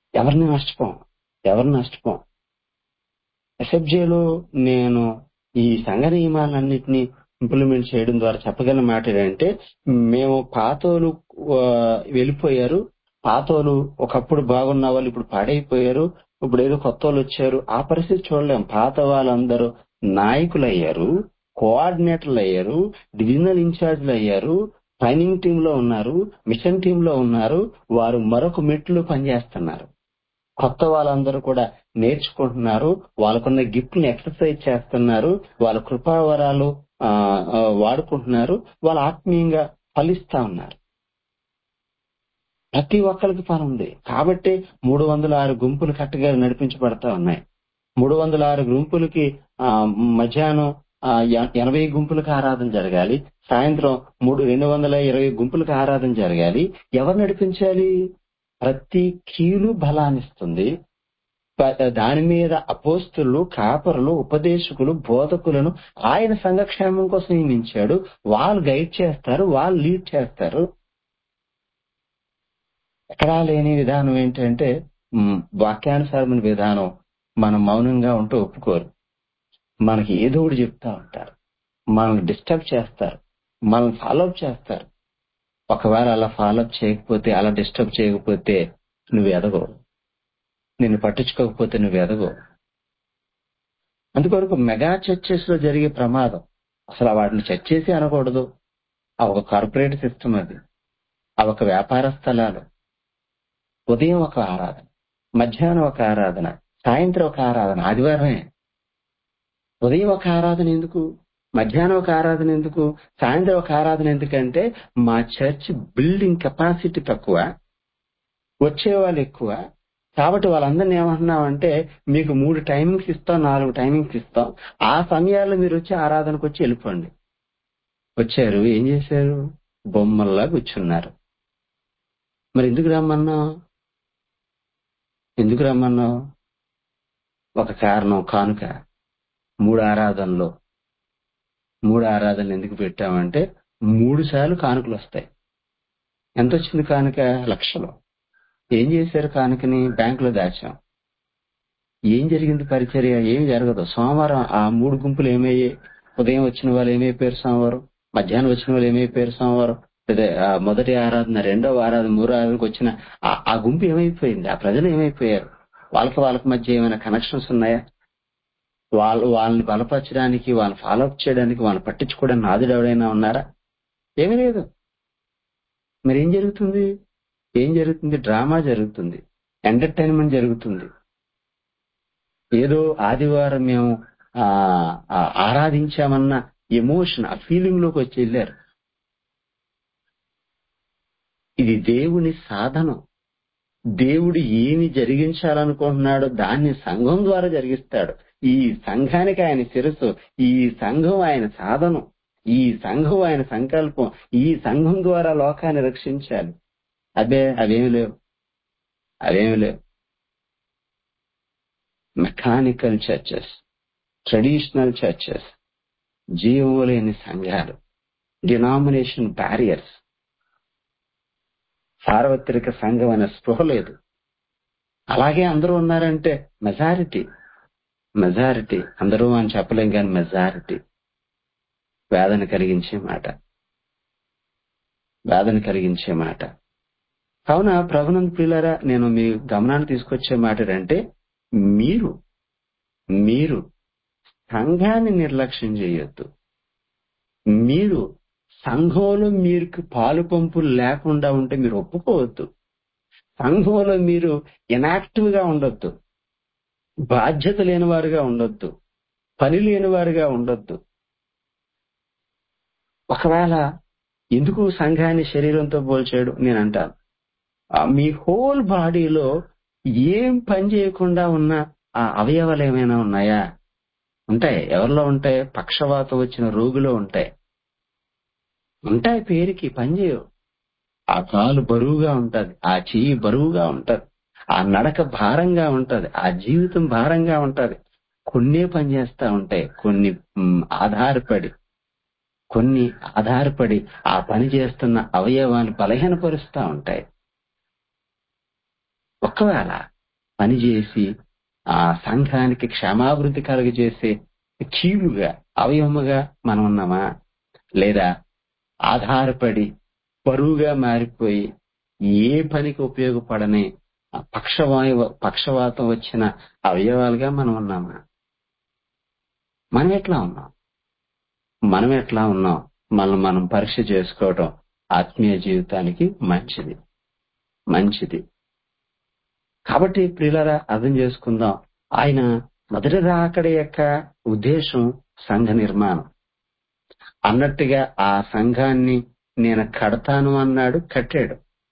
ఎవరిని నష్టపోం ఎవరిని నష్టపోం ఎస్ఎఫ్జేలో నేను ఈ సంఘ నియమాలన్నింటినీ ఇంప్లిమెంట్ చేయడం ద్వారా చెప్పగల మాట ఏంటంటే, మేము పాతోలు ఆ, వెళ్ళిపోయారు. పాతోలు ఒకప్పుడు బాగున్న వాళ్ళు ఇప్పుడు పాడైపోయారు. ఇప్పుడు ఏదో కొత్త వాళ్ళు వచ్చారు. ఆ పరిస్థితి చూడలేం. పాత వాళ్ళందరూ నాయకులు అయ్యారు, కోఆర్డినేటర్లు అయ్యారు, డివిజనల్ ఇన్ఛార్జ్లు అయ్యారు, ట్రైనింగ్ టీమ్ లో ఉన్నారు, మిషన్ టీమ్ లో ఉన్నారు. వారు మరొక మెట్లు పనిచేస్తున్నారు. కొత్త వాళ్ళందరూ కూడా నేర్చుకుంటున్నారు. వాళ్ళకున్న గిఫ్ట్ ని ఎక్సర్సైజ్ చేస్తున్నారు. వాళ్ళ కృపావరాలు ఆ, ఆ, వాడుకుంటున్నారు. వాళ్ళు ఆత్మీయంగా ఫలిస్తా ఉన్నారు. ప్రతి ఒక్కరికి పని ఉంది. కాబట్టి మూడు వందల ఆరు గుంపులు కట్టగా నడిపించబడతా ఉన్నాయి. మూడు వందల ఆరు గుంపులకి ఆ మధ్యాహ్నం ఆ, ఎ- ఎనభై గుంపులకు ఆరాధన జరగాలి. సాయంత్రం మూడు రెండు వందల ఇరవై గుంపులకు ఆరాధన జరగాలి. ఎవరు నడిపించాలి? ప్రతి కీలు బలాన్నిస్తుంది. ప- దాని మీద అపోస్తులు, కాపరులు, ఉపదేశకులు, బోధకులను ఆయన సంఘక్షేమం కోసం నియమించాడు. వాళ్ళు గైడ్ చేస్తారు, వాళ్ళు లీడ్ చేస్తారు. ఎక్కడా లేని విధానం ఏంటంటే మ్, వాక్యానుసారమైన విధానం. మనం మౌనంగా ఉంటూ ఒప్పుకోరు. మనకి ఏదో ఒకటి చెప్తా ఉంటారు, మనల్ని డిస్టర్బ్ చేస్తారు, మనల్ని ఫాలోఅప్ చేస్తారు. ఒకవేళ అలా ఫాలోఅప్ చేయకపోతే, అలా డిస్టర్బ్ చేయకపోతే నువ్వు ఎదగవు. నిన్ను పట్టించుకోకపోతే నువ్వు ఎదగవు. అందుకొరకు మెగా చర్చెస్ లో జరిగే ప్రమాదం. అసలు వాటిని చర్చేసి అనకూడదు. ఆ ఒక కార్పొరేట్ సిస్టమ్ అది. ఆ ఒక వ్యాపార స్థలాలు. ఉదయం ఒక ఆరాధన, మధ్యాహ్నం ఒక ఆరాధన, సాయంత్రం ఒక ఆరాధన, ఆదివారమే. ఉదయం ఒక ఆరాధన ఎందుకు? మధ్యాహ్నం ఒక ఆరాధన ఎందుకు? సాయంత్రం ఒక ఆరాధన ఎందుకంటే మా చర్చ్ బిల్డింగ్ కెపాసిటీ తక్కువ, వచ్చే వాళ్ళు ఎక్కువ. కాబట్టి వాళ్ళందరినీ ఏమంటున్నామంటే, మీకు మూడు టైమింగ్స్ ఇస్తాం, నాలుగు టైమింగ్స్ ఇస్తాం. ఆ సమయాల్లో మీరు వచ్చి ఆరాధనకు వచ్చి వెళ్ళిపోండి. వచ్చారు, ఏం చేశారు? బొమ్మల్లా కూర్చున్నారు. మరి ఎందుకు రమ్మన్నావు? ఎందుకు రమ్మన్నావు? ఒక కారణం, కానుక. మూడు ఆరాధనలు మూడు ఆరాధనలు ఎందుకు పెట్టామంటే మూడు సార్లు కానుకలు వస్తాయి. ఎంత వచ్చింది కానుక? లక్షలు. ఏం చేశారు కానుకని? బ్యాంకులో దాచాం. ఏం జరిగింది పరిచర్య? ఏం జరగదు. సోమవారం ఆ మూడు గుంపులు ఏమయ్యాయి? ఉదయం వచ్చిన వాళ్ళు ఏమైపోయారు సోమవారం, మధ్యాహ్నం వచ్చిన వాళ్ళు ఏమైపోయారు సోమవారం, లేదా ఆ మొదటి ఆరాధన, రెండవ ఆరాధన, మూడో ఆరాధనకు వచ్చిన ఆ- ఆ గుంపు ఏమైపోయింది? ఆ ప్రజలు ఏమైపోయారు? వాళ్ళకి వాళ్ళకి మధ్య ఏమైనా కనెక్షన్స్ ఉన్నాయా? వాళ్ళు వాళ్ళని బలపరచడానికి, వాళ్ళని ఫాలోఅప్ చేయడానికి, వాళ్ళని పట్టించుకోవడానికి నాదుడు ఎవడైనా ఉన్నారా? ఏమీ లేదు. మరి ఏం జరుగుతుంది? ఏం జరుగుతుంది? డ్రామా జరుగుతుంది, ఎంటర్టైన్మెంట్ జరుగుతుంది. ఏదో ఆదివారం మేము ఆ ఆ, ఆరాధించామన్న ఎమోషన్, ఆ ఫీలింగ్ లోకి వచ్చి వెళ్ళారు. ఇది దేవుని సాధనం. దేవుడు ఏమి జరిగించాలనుకుంటున్నాడో దాన్ని సంఘం ద్వారా జరిగిస్తాడు. ఈ సంఘానికి ఆయన శిరస్సు, ఈ సంఘం ఆయన సాధనం, ఈ సంఘం ఆయన సంకల్పం. ఈ సంఘం ద్వారా లోకాన్ని రక్షించాలి. అదే అవేమి లేవు, అవేమి లేవు. మెకానికల్ చర్చెస్, ట్రెడిషనల్ చర్చెస్, జీవము లేని సంఘాలు, డినామినేషన్ బ్యారియర్స్, సార్వత్రిక సంఘం అనే స్పృహ లేదు. అలాగే అందరూ ఉన్నారంటే మెజారిటీ, మెజారిటీ అందరూ అని చెప్పలేం, కానీ మెజారిటీ. వేదన కలిగించే మాట, వేదన కలిగించే మాట. కావున ప్రభునందు ప్రియులారా, నేను మీ గమనాన్ని తీసుకొచ్చే మాట ఏంటంటే, మీరు మీరు సంఘాన్ని నిర్లక్ష్యం చేయొద్దు. మీరు సంఘంలో మీకు పాలు పంపులు లేకుండా ఉంటే మీరు ఒప్పుకోవద్దు. సంఘంలో మీరు ఇనాక్టివ్ గా ఉండొద్దు, బాధ్యత లేని వారుగా ఉండొద్దు, పని లేని వారుగా ఉండొద్దు. ఒకవేళ ఎందుకు సంఘాన్ని శరీరంతో పోల్చాడు నేను అంటాను, ఆ మీ హోల్ బాడీలో ఏం పని చేయకుండా ఉన్న ఆ అవయవాలు ఏమైనా ఉన్నాయా? ఉంటాయి. ఎవరిలో ఉంటాయి? పక్షవాతం వచ్చిన రోగిలో ఉంటాయి. ఉంటాయి, పేరుకి పని చేయవు. ఆ కాలు బరువుగా ఉంటది, ఆ చెయ్యి బరువుగా ఉంటది, ఆ నడక భారంగా ఉంటది, ఆ జీవితం భారంగా ఉంటది. కొన్ని పని చేస్తా ఉంటాయి, కొన్ని మ్, ఆధారపడి కొన్ని ఆధారపడి ఆ పని చేస్తున్న అవయవాన్ని బలహీనపరుస్తా ఉంటాయి. ఒకవేళ పనిచేసి ఆ సంఘానికి క్షేమాభివృద్ధి కలుగజేసే కీలుగా అవయవముగా మనం ఉన్నామా? లేదా ఆధారపడి బరువుగా మారిపోయి ఏ పనికి ఉపయోగపడని పక్షవాయు పక్షవాతం వచ్చిన అవయవాలుగా మనం ఉన్నామా? మనం ఎట్లా ఉన్నాం? మనం ఎట్లా ఉన్నాం? మనం మనం పరీక్ష చేసుకోవటం ఆత్మీయ జీవితానికి మంచిది మంచిది కాబట్టి ప్రియులారా, అర్థం చేసుకుందాం. ఆయన మొదటి రాకడ యొక్క ఉద్దేశం సంఘ నిర్మాణం అన్నట్టుగా ఆ సంఘాన్ని నేను కడతాను అన్నాడు, కట్టాడు.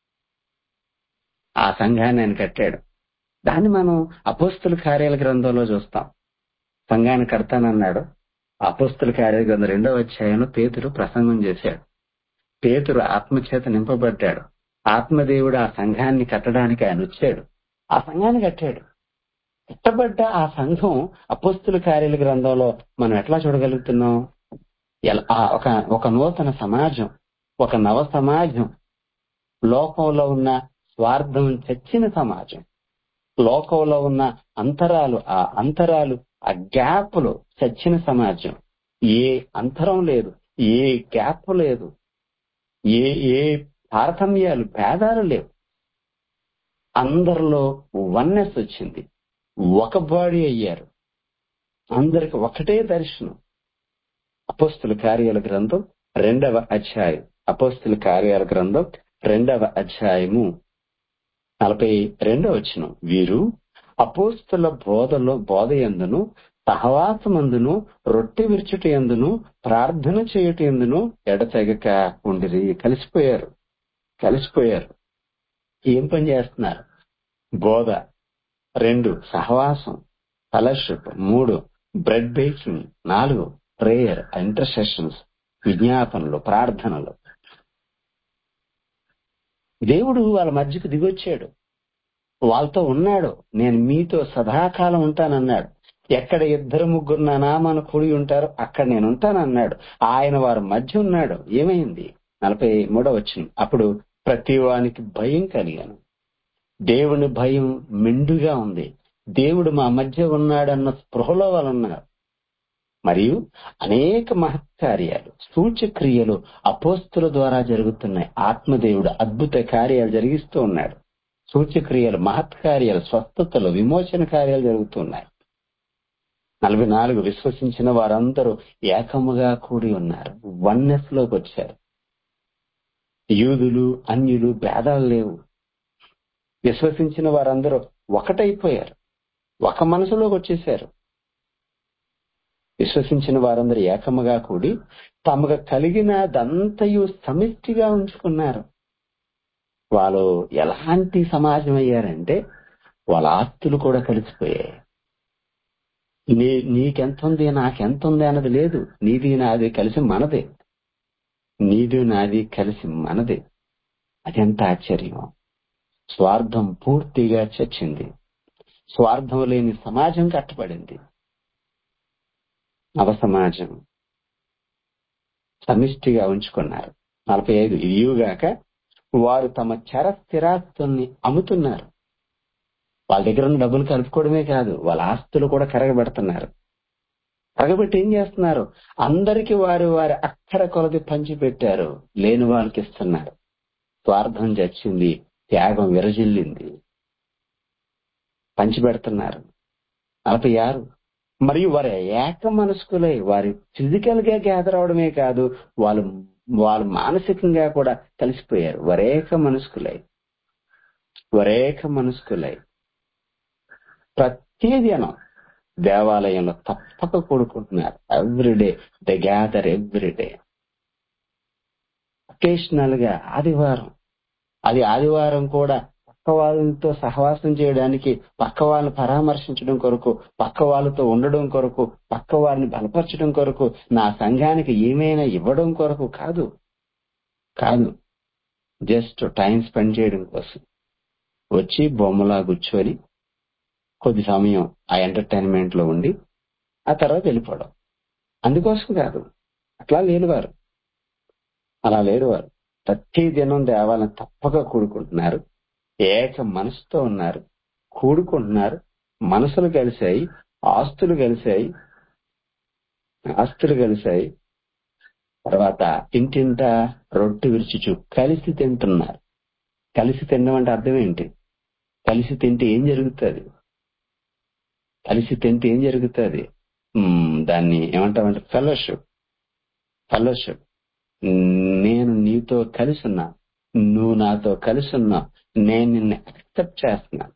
ఆ సంఘాన్ని ఆయన కట్టాడు. దాన్ని మనం అపోస్తుల కార్యాల గ్రంథంలో చూస్తాం. సంఘాన్ని కడతానన్నాడు. అపోస్తుల కార్యాల గ్రంథం రెండవ అధ్యాయంలో పేతురు ప్రసంగం చేశాడు. పేతురు ఆత్మచేత నింపబడ్డాడు. ఆత్మదేవుడు ఆ సంఘాన్ని కట్టడానికి ఆయన వచ్చాడు. ఆ సంఘాన్ని కట్టాడు. కట్టబడ్డ ఆ సంఘం అపోస్తుల కార్యాల గ్రంథంలో మనం ఎట్లా చూడగలుగుతున్నాం? ఎలా- ఆ ఒక ఒక నూతన సమాజం, ఒక నవ సమాజం, లోకంలో ఉన్న స్వార్థం చచ్చిన సమాజం, లోకంలో ఉన్న అంతరాలు ఆ అంతరాలు ఆ గ్యాప్లు చచ్చిన సమాజం. ఏ అంతరం లేదు, ఏ గ్యాప్ లేదు, ఏ ఏ తారతమ్యాలు భేదాలు లేవు. అందరిలో వన్నెస్ వచ్చింది. ఒక బాడీ అయ్యారు. అందరికి ఒకటే దర్శనం. అపోస్తుల కార్యాల గ్రంథం రెండవ అధ్యాయం అపోస్తుల కార్యాల గ్రంథం రెండవ అధ్యాయము నలభై రెండవ వచనం. వీరు అపోస్తుల బోధలో బోధ యందును సహవాసమందును రొట్టె విరుచుట యందును ప్రార్థన చేయుట యందును ఎడతెగక ఉండిరి. కలిసిపోయారు కలిసిపోయారు ఏం పని చేస్తున్నారు? బోధ. రెండు, సహవాసం ఫెలోషిప్. మూడు, బ్రెడ్ బేకింగ్. నాలుగు, ప్రేయర్, ఇంటర్సెషన్స్, విజ్ఞాపనలు, ప్రార్థనలు. దేవుడు వాళ్ళ మధ్యకు దిగొచ్చాడు, వాళ్ళతో ఉన్నాడు. నేను మీతో సదాకాలం ఉంటానన్నాడు. ఎక్కడ ఇద్దరు ముగ్గురు నా నామాన కూడి ఉంటారో అక్కడ నేను ఉంటానన్నాడు. ఆయన వారి మధ్య ఉన్నాడు. ఏమైంది? నలభై మూడవ వచనం. అప్పుడు ప్రతి వానికి భయం కలిగాను. దేవుని భయం మెండుగా ఉంది. దేవుడు మా మధ్య ఉన్నాడన్న స్పృహలో వాళ్ళు ఉన్నారు. మరియు అనేక మహత్కార్యాలు, సూచక్రియలు అపోస్తుల ద్వారా జరుగుతున్నాయి. ఆత్మదేవుడు అద్భుత కార్యాలు జరిగిస్తూ ఉన్నాడు. సూచక్రియలు, మహత్కార్యాలు, స్వస్థతలు, విమోచన కార్యాలు జరుగుతున్నాయి. నలభై నాలుగు, విశ్వసించిన వారందరూ ఏకముగా కూడి ఉన్నారు. వన్నెస్ లోకి వచ్చారు. యూదులు అన్యులు భేదాలు లేవు. విశ్వసించిన వారందరూ ఒకటైపోయారు, ఒక మనసులోకి వచ్చేశారు. విశ్వసించిన వారందరూ ఏకముగా కూడి తమకు కలిగినదంతయు సమిష్టిగా ఉంచుకున్నారు. వాళ్ళు ఎలాంటి సమాజం అయ్యారంటే వాళ్ళ ఆస్తులు కూడా కలిసిపోయాయి. నీ నీకెంతుంది నాకెంతుంది అన్నది లేదు. నీది నాది కలిసి మనదే. నీది నాది కలిసి మనదే. అదెంత ఆశ్చర్యం. స్వార్థం పూర్తిగా చచ్చింది. స్వార్థం లేని సమాజం కట్టబడింది. నవ సమాజం సమిష్టిగా ఉంచుకున్నారు. నలభై ఐదు, ఇదిగాక వారు తమ చర స్థిరాస్తుల్ని అమ్ముతున్నారు. వాళ్ళ దగ్గర ఉన్న డబ్బులు కలుపుకోవడమే కాదు, వాళ్ళ ఆస్తులు కూడా కరగబెడుతున్నారు. కరగబెట్టి ఏం చేస్తున్నారు? అందరికి వారి వారి అక్కర కొలది పంచి పెట్టారు. లేని వాళ్ళకి ఇస్తున్నారు. స్వార్థం చచ్చింది, త్యాగం విరజిల్లింది. పంచి పెడుతున్నారు. నలభై ఆరు, మరియు వారు ఏక మనస్కులై, వారి ఫిజికల్ గా గ్యాదర్ అవడమే కాదు, వాళ్ళు వాళ్ళు మానసికంగా కూడా కలిసిపోయారు. వరేక మనస్కులై వరేక మనస్కులై ప్రతి దినం దేవాలయంలో తప్పక కూడుకుంటున్నారు. Everyday they gather everyday. Occasional గా ఆదివారం, అది ఆదివారం కూడా పక్క వాళ్ళతో సహవాసం చేయడానికి, పక్క వాళ్ళని పరామర్శించడం కొరకు, పక్క వాళ్ళతో ఉండడం కొరకు, పక్క వారిని బలపరచడం కొరకు, నా సంఘానికి ఏమైనా ఇవ్వడం కొరకు కాదు కాదు జస్ట్ టైం స్పెండ్ చేయడం కోసం వచ్చి బొమ్మలా కూర్చొని కొద్ది సమయం ఆ ఎంటర్టైన్మెంట్ లో ఉండి ఆ తర్వాత వెళ్ళిపోవడం. అందుకోసం కాదు. అట్లా లేని వారు అలా లేరు వారు. ప్రతి దినం దేవాలయం తప్పక కూడుకుంటున్నారు. ఏక మనసుతో ఉన్నారు. కూడుకుంటున్నారు, మనసులు కలిశాయి, ఆస్తులు కలిశాయి ఆస్తులు కలిశాయి తర్వాత ఇంటింట రొట్టె విరుచుచు కలిసి తింటున్నారు. కలిసి తినడం అంటే అర్థం ఏంటి? కలిసి తింటే ఏం జరుగుతుంది? కలిసి తింటే ఏం జరుగుతుంది? ఉమ్, దాన్ని ఏమంటామంటే ఫెలోషిప్. ఫెలోషిప్ నేను నీతో కలిసి ఉన్నా, నువ్వు నాతో కలిసి ఉన్నా, నేను నిన్ను యాక్సెప్ట్ చేస్తున్నా.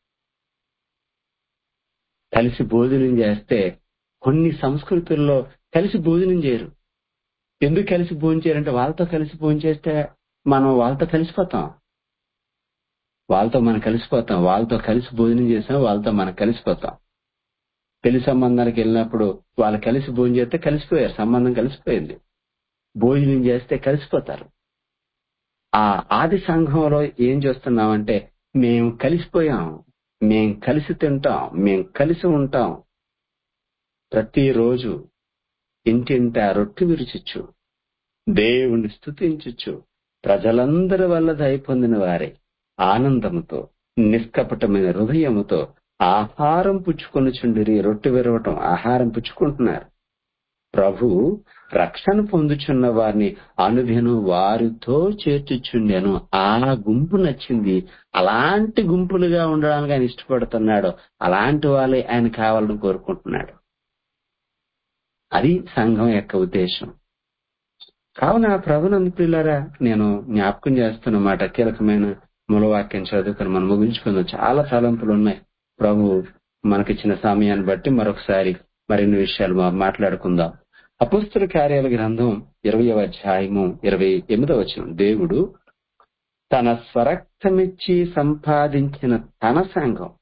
కలిసి భోజనం చేస్తే కొన్ని సంస్కృతుల్లో కలిసి భోజనం చేయరు. ఎందుకు కలిసి భోజనం చేయరంటే వాళ్ళతో కలిసి భోజనం చేస్తే మనం వాళ్ళతో కలిసిపోతాం వాళ్ళతో మనం కలిసిపోతాం వాళ్ళతో కలిసి భోజనం చేసాం వాళ్ళతో మనం కలిసిపోతాం. పెళ్లి సంబంధానికి వెళ్ళినప్పుడు వాళ్ళు కలిసి భోజనం చేస్తే కలిసిపోయారు, సంబంధం కలిసిపోయింది. భోజనం చేస్తే కలిసిపోతారు. ఆ ఆది సంఘంలో ఏం చేస్తున్నామంటే మేము కలిసిపోయాం, మేం కలిసి తింటాం, మేం కలిసి ఉంటాం. ప్రతిరోజు ఇంటింట రొట్టె విరుచుచ్చు, దేవుణ్ణి స్తుతించుచు, ప్రజలందరి వల్ల దయ పొందిన వారే ఆనందంతో నిష్కపటమైన హృదయముతో ఆహారం పుచ్చుకొనుచుండిరి. రొట్టె విరవటం, ఆహారం పుచ్చుకుంటున్నారు. ప్రభు రక్షణ పొందుచున్న వారిని అనుదినం వారితో చేర్చుచుండెను. ఆ గుంపు నచ్చింది. అలాంటి గుంపులుగా ఉండడానికి ఆయన ఇష్టపడుతున్నాడు. అలాంటి వాళ్ళే ఆయన కావాలని కోరుకుంటున్నాడు. అది సంఘం యొక్క ఉద్దేశం. కావున ప్రభునందు ప్రియులారా, నేను జ్ఞాపకం చేస్తున్నమాట కీలకమైన మూలవాక్యం చదువుకుని మనం ముగించుకుందాం. చాలా తలంపులు ఉన్నాయి. ప్రభు మనకిచ్చిన సమయాన్ని బట్టి మరొకసారి మరిన్ని విషయాలు మా- మాట్లాడుకుందాం. అపొస్తలుల కార్యాల గ్రంథం ఇరవయవ అధ్యాయము ఇరవై ఎనిమిదవ వచనం. దేవుడు తన స్వరక్తమిచ్చి సంపాదించిన తన సంఘం.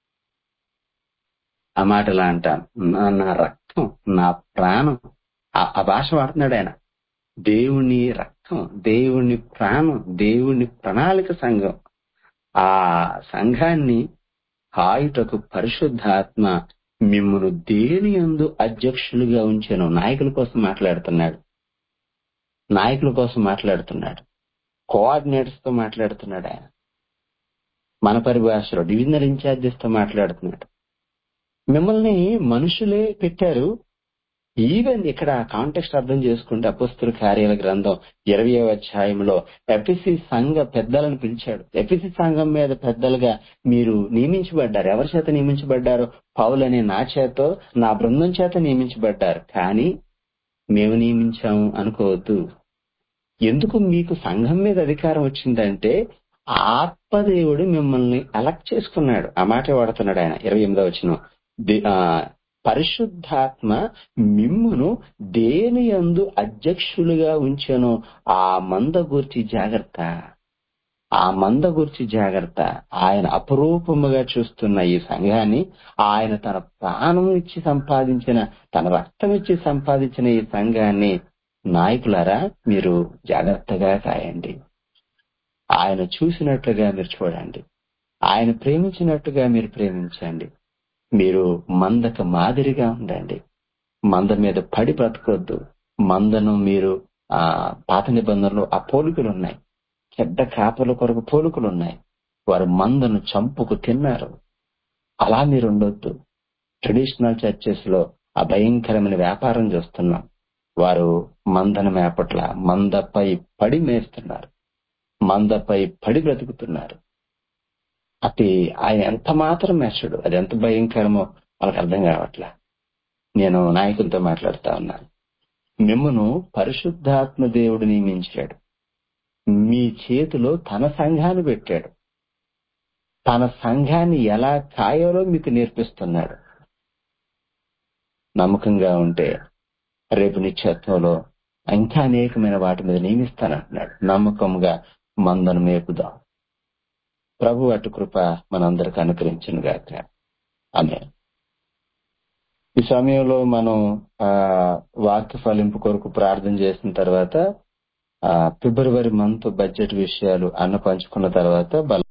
ఆ మాటలా అంటాను, నా నా రక్తం, నా ప్రాణం. ఆ ఆ భాష వాడుతున్నాడు ఆయన. దేవుని రక్తం, దేవుని ప్రాణం, దేవుని ప్రణాళిక సంఘం. ఆ సంఘాన్ని కాయుటకు పరిశుద్ధాత్మ మిమ్మును దేని యందు అధ్యక్షులుగా ఉంచాను. నాయకుల కోసం మాట్లాడుతున్నాడు. నాయకుల కోసం మాట్లాడుతున్నాడు. కోఆర్డినేటర్స్ తో మాట్లాడుతున్నాడు ఆయన. మన పరిభాషలో డివిజనల్ ఇన్ఛార్జెస్ తో మాట్లాడుతున్నాడు. మిమ్మల్ని మనుషులే పెట్టారు. ఈవెన్ ఇక్కడ కాంటెక్స్ట్ అర్థం చేసుకుంటే అపొస్తలుల కార్యాల గ్రంథం ఇరవయవ అధ్యాయంలో ఎఫెసీ సంఘ పెద్దలను పిలిచాడు. ఎఫెసీ సంఘం మీద పెద్దలుగా మీరు నియమించబడ్డారు. ఎవరి చేత నియమించబడ్డారు? పౌలనే నా చేతో, నా బృందం చేత నియమించబడ్డారు. కానీ మేము నియమించాము అనుకోవద్దు. ఎందుకు మీకు సంఘం మీద అధికారం వచ్చిందంటే ఆత్మదేవుడు మిమ్మల్ని ఎలక్ట్ చేసుకున్నాడు. ఆ మాట వాడుతున్నాడు ఆయన. ఇరవై ఎనిమిదవ వచనం. దే- ఆ, పరిశుద్ధాత్మ మిమ్మును దేని యందు అధ్యక్షులుగా ఉంచెనో ఆ మంద గూర్చి జాగ్రత్త. ఆ మంద గూర్చి జాగ్రత్త. ఆయన అపురూపముగా చూస్తున్న ఈ సంఘాన్ని, ఆయన తన ప్రాణం ఇచ్చి సంపాదించిన, తన రక్తం ఇచ్చి సంపాదించిన ఈ సంఘాన్ని నాయకులారా మీరు జాగ్రత్తగా కాయండి. ఆయన చూసినట్లుగా మీరు చూడండి. ఆయన ప్రేమించినట్టుగా మీరు ప్రేమించండి. మీరు మందకు మాదిరిగా ఉండండి. మంద మీద పడి బ్రతకొద్దు. మందను మీరు ఆ పాత నిబంధనలో ఆ పోలికలు ఉన్నాయి. చెడ్డ కాపల కొరకు పోలికలు ఉన్నాయి. వారు మందను చంపుకు తిన్నారు. అలా మీరు ఉండొద్దు. ట్రెడిషనల్ చర్చెస్ లో ఆ భయంకరమైన వ్యాపారం చూస్తున్నాం. వారు మందను మేపట్ల, మందపై పడి మేస్తున్నారు, మందపై పడి బ్రతుకుతున్నారు. అది ఆయన ఎంత మాత్రం మెచ్చడు. అది ఎంత భయంకరమో వాళ్ళకి అర్థం కావట్లా. నేను నాయకులతో మాట్లాడుతా ఉన్నాను. మిమ్మును పరిశుద్ధాత్మ దేవుడు నియమించాడు. మీ చేతిలో తన సంఘాన్ని పెట్టాడు. తన సంఘాన్ని ఎలా కాయాలో మీకు నేర్పిస్తున్నాడు. నమ్మకంగా ఉంటే రేపు నిత్యత్వంలో ఇంకా అనేకమైన వాటి మీద నియమిస్తానంటున్నాడు. నమ్మకంగా మందను మేపుదాం. ప్రభు అటు కృప మనందరికి అనుగ్రహించును గాక. ఆమేన్. ఈ సమయంలో మనం ఆ వాక్య ఫలింపు కొరకు ప్రార్థన చేసిన తర్వాత ఆ ఫిబ్రవరి మంత్ బడ్జెట్ విషయాలు అన్న పంచుకున్న తర్వాత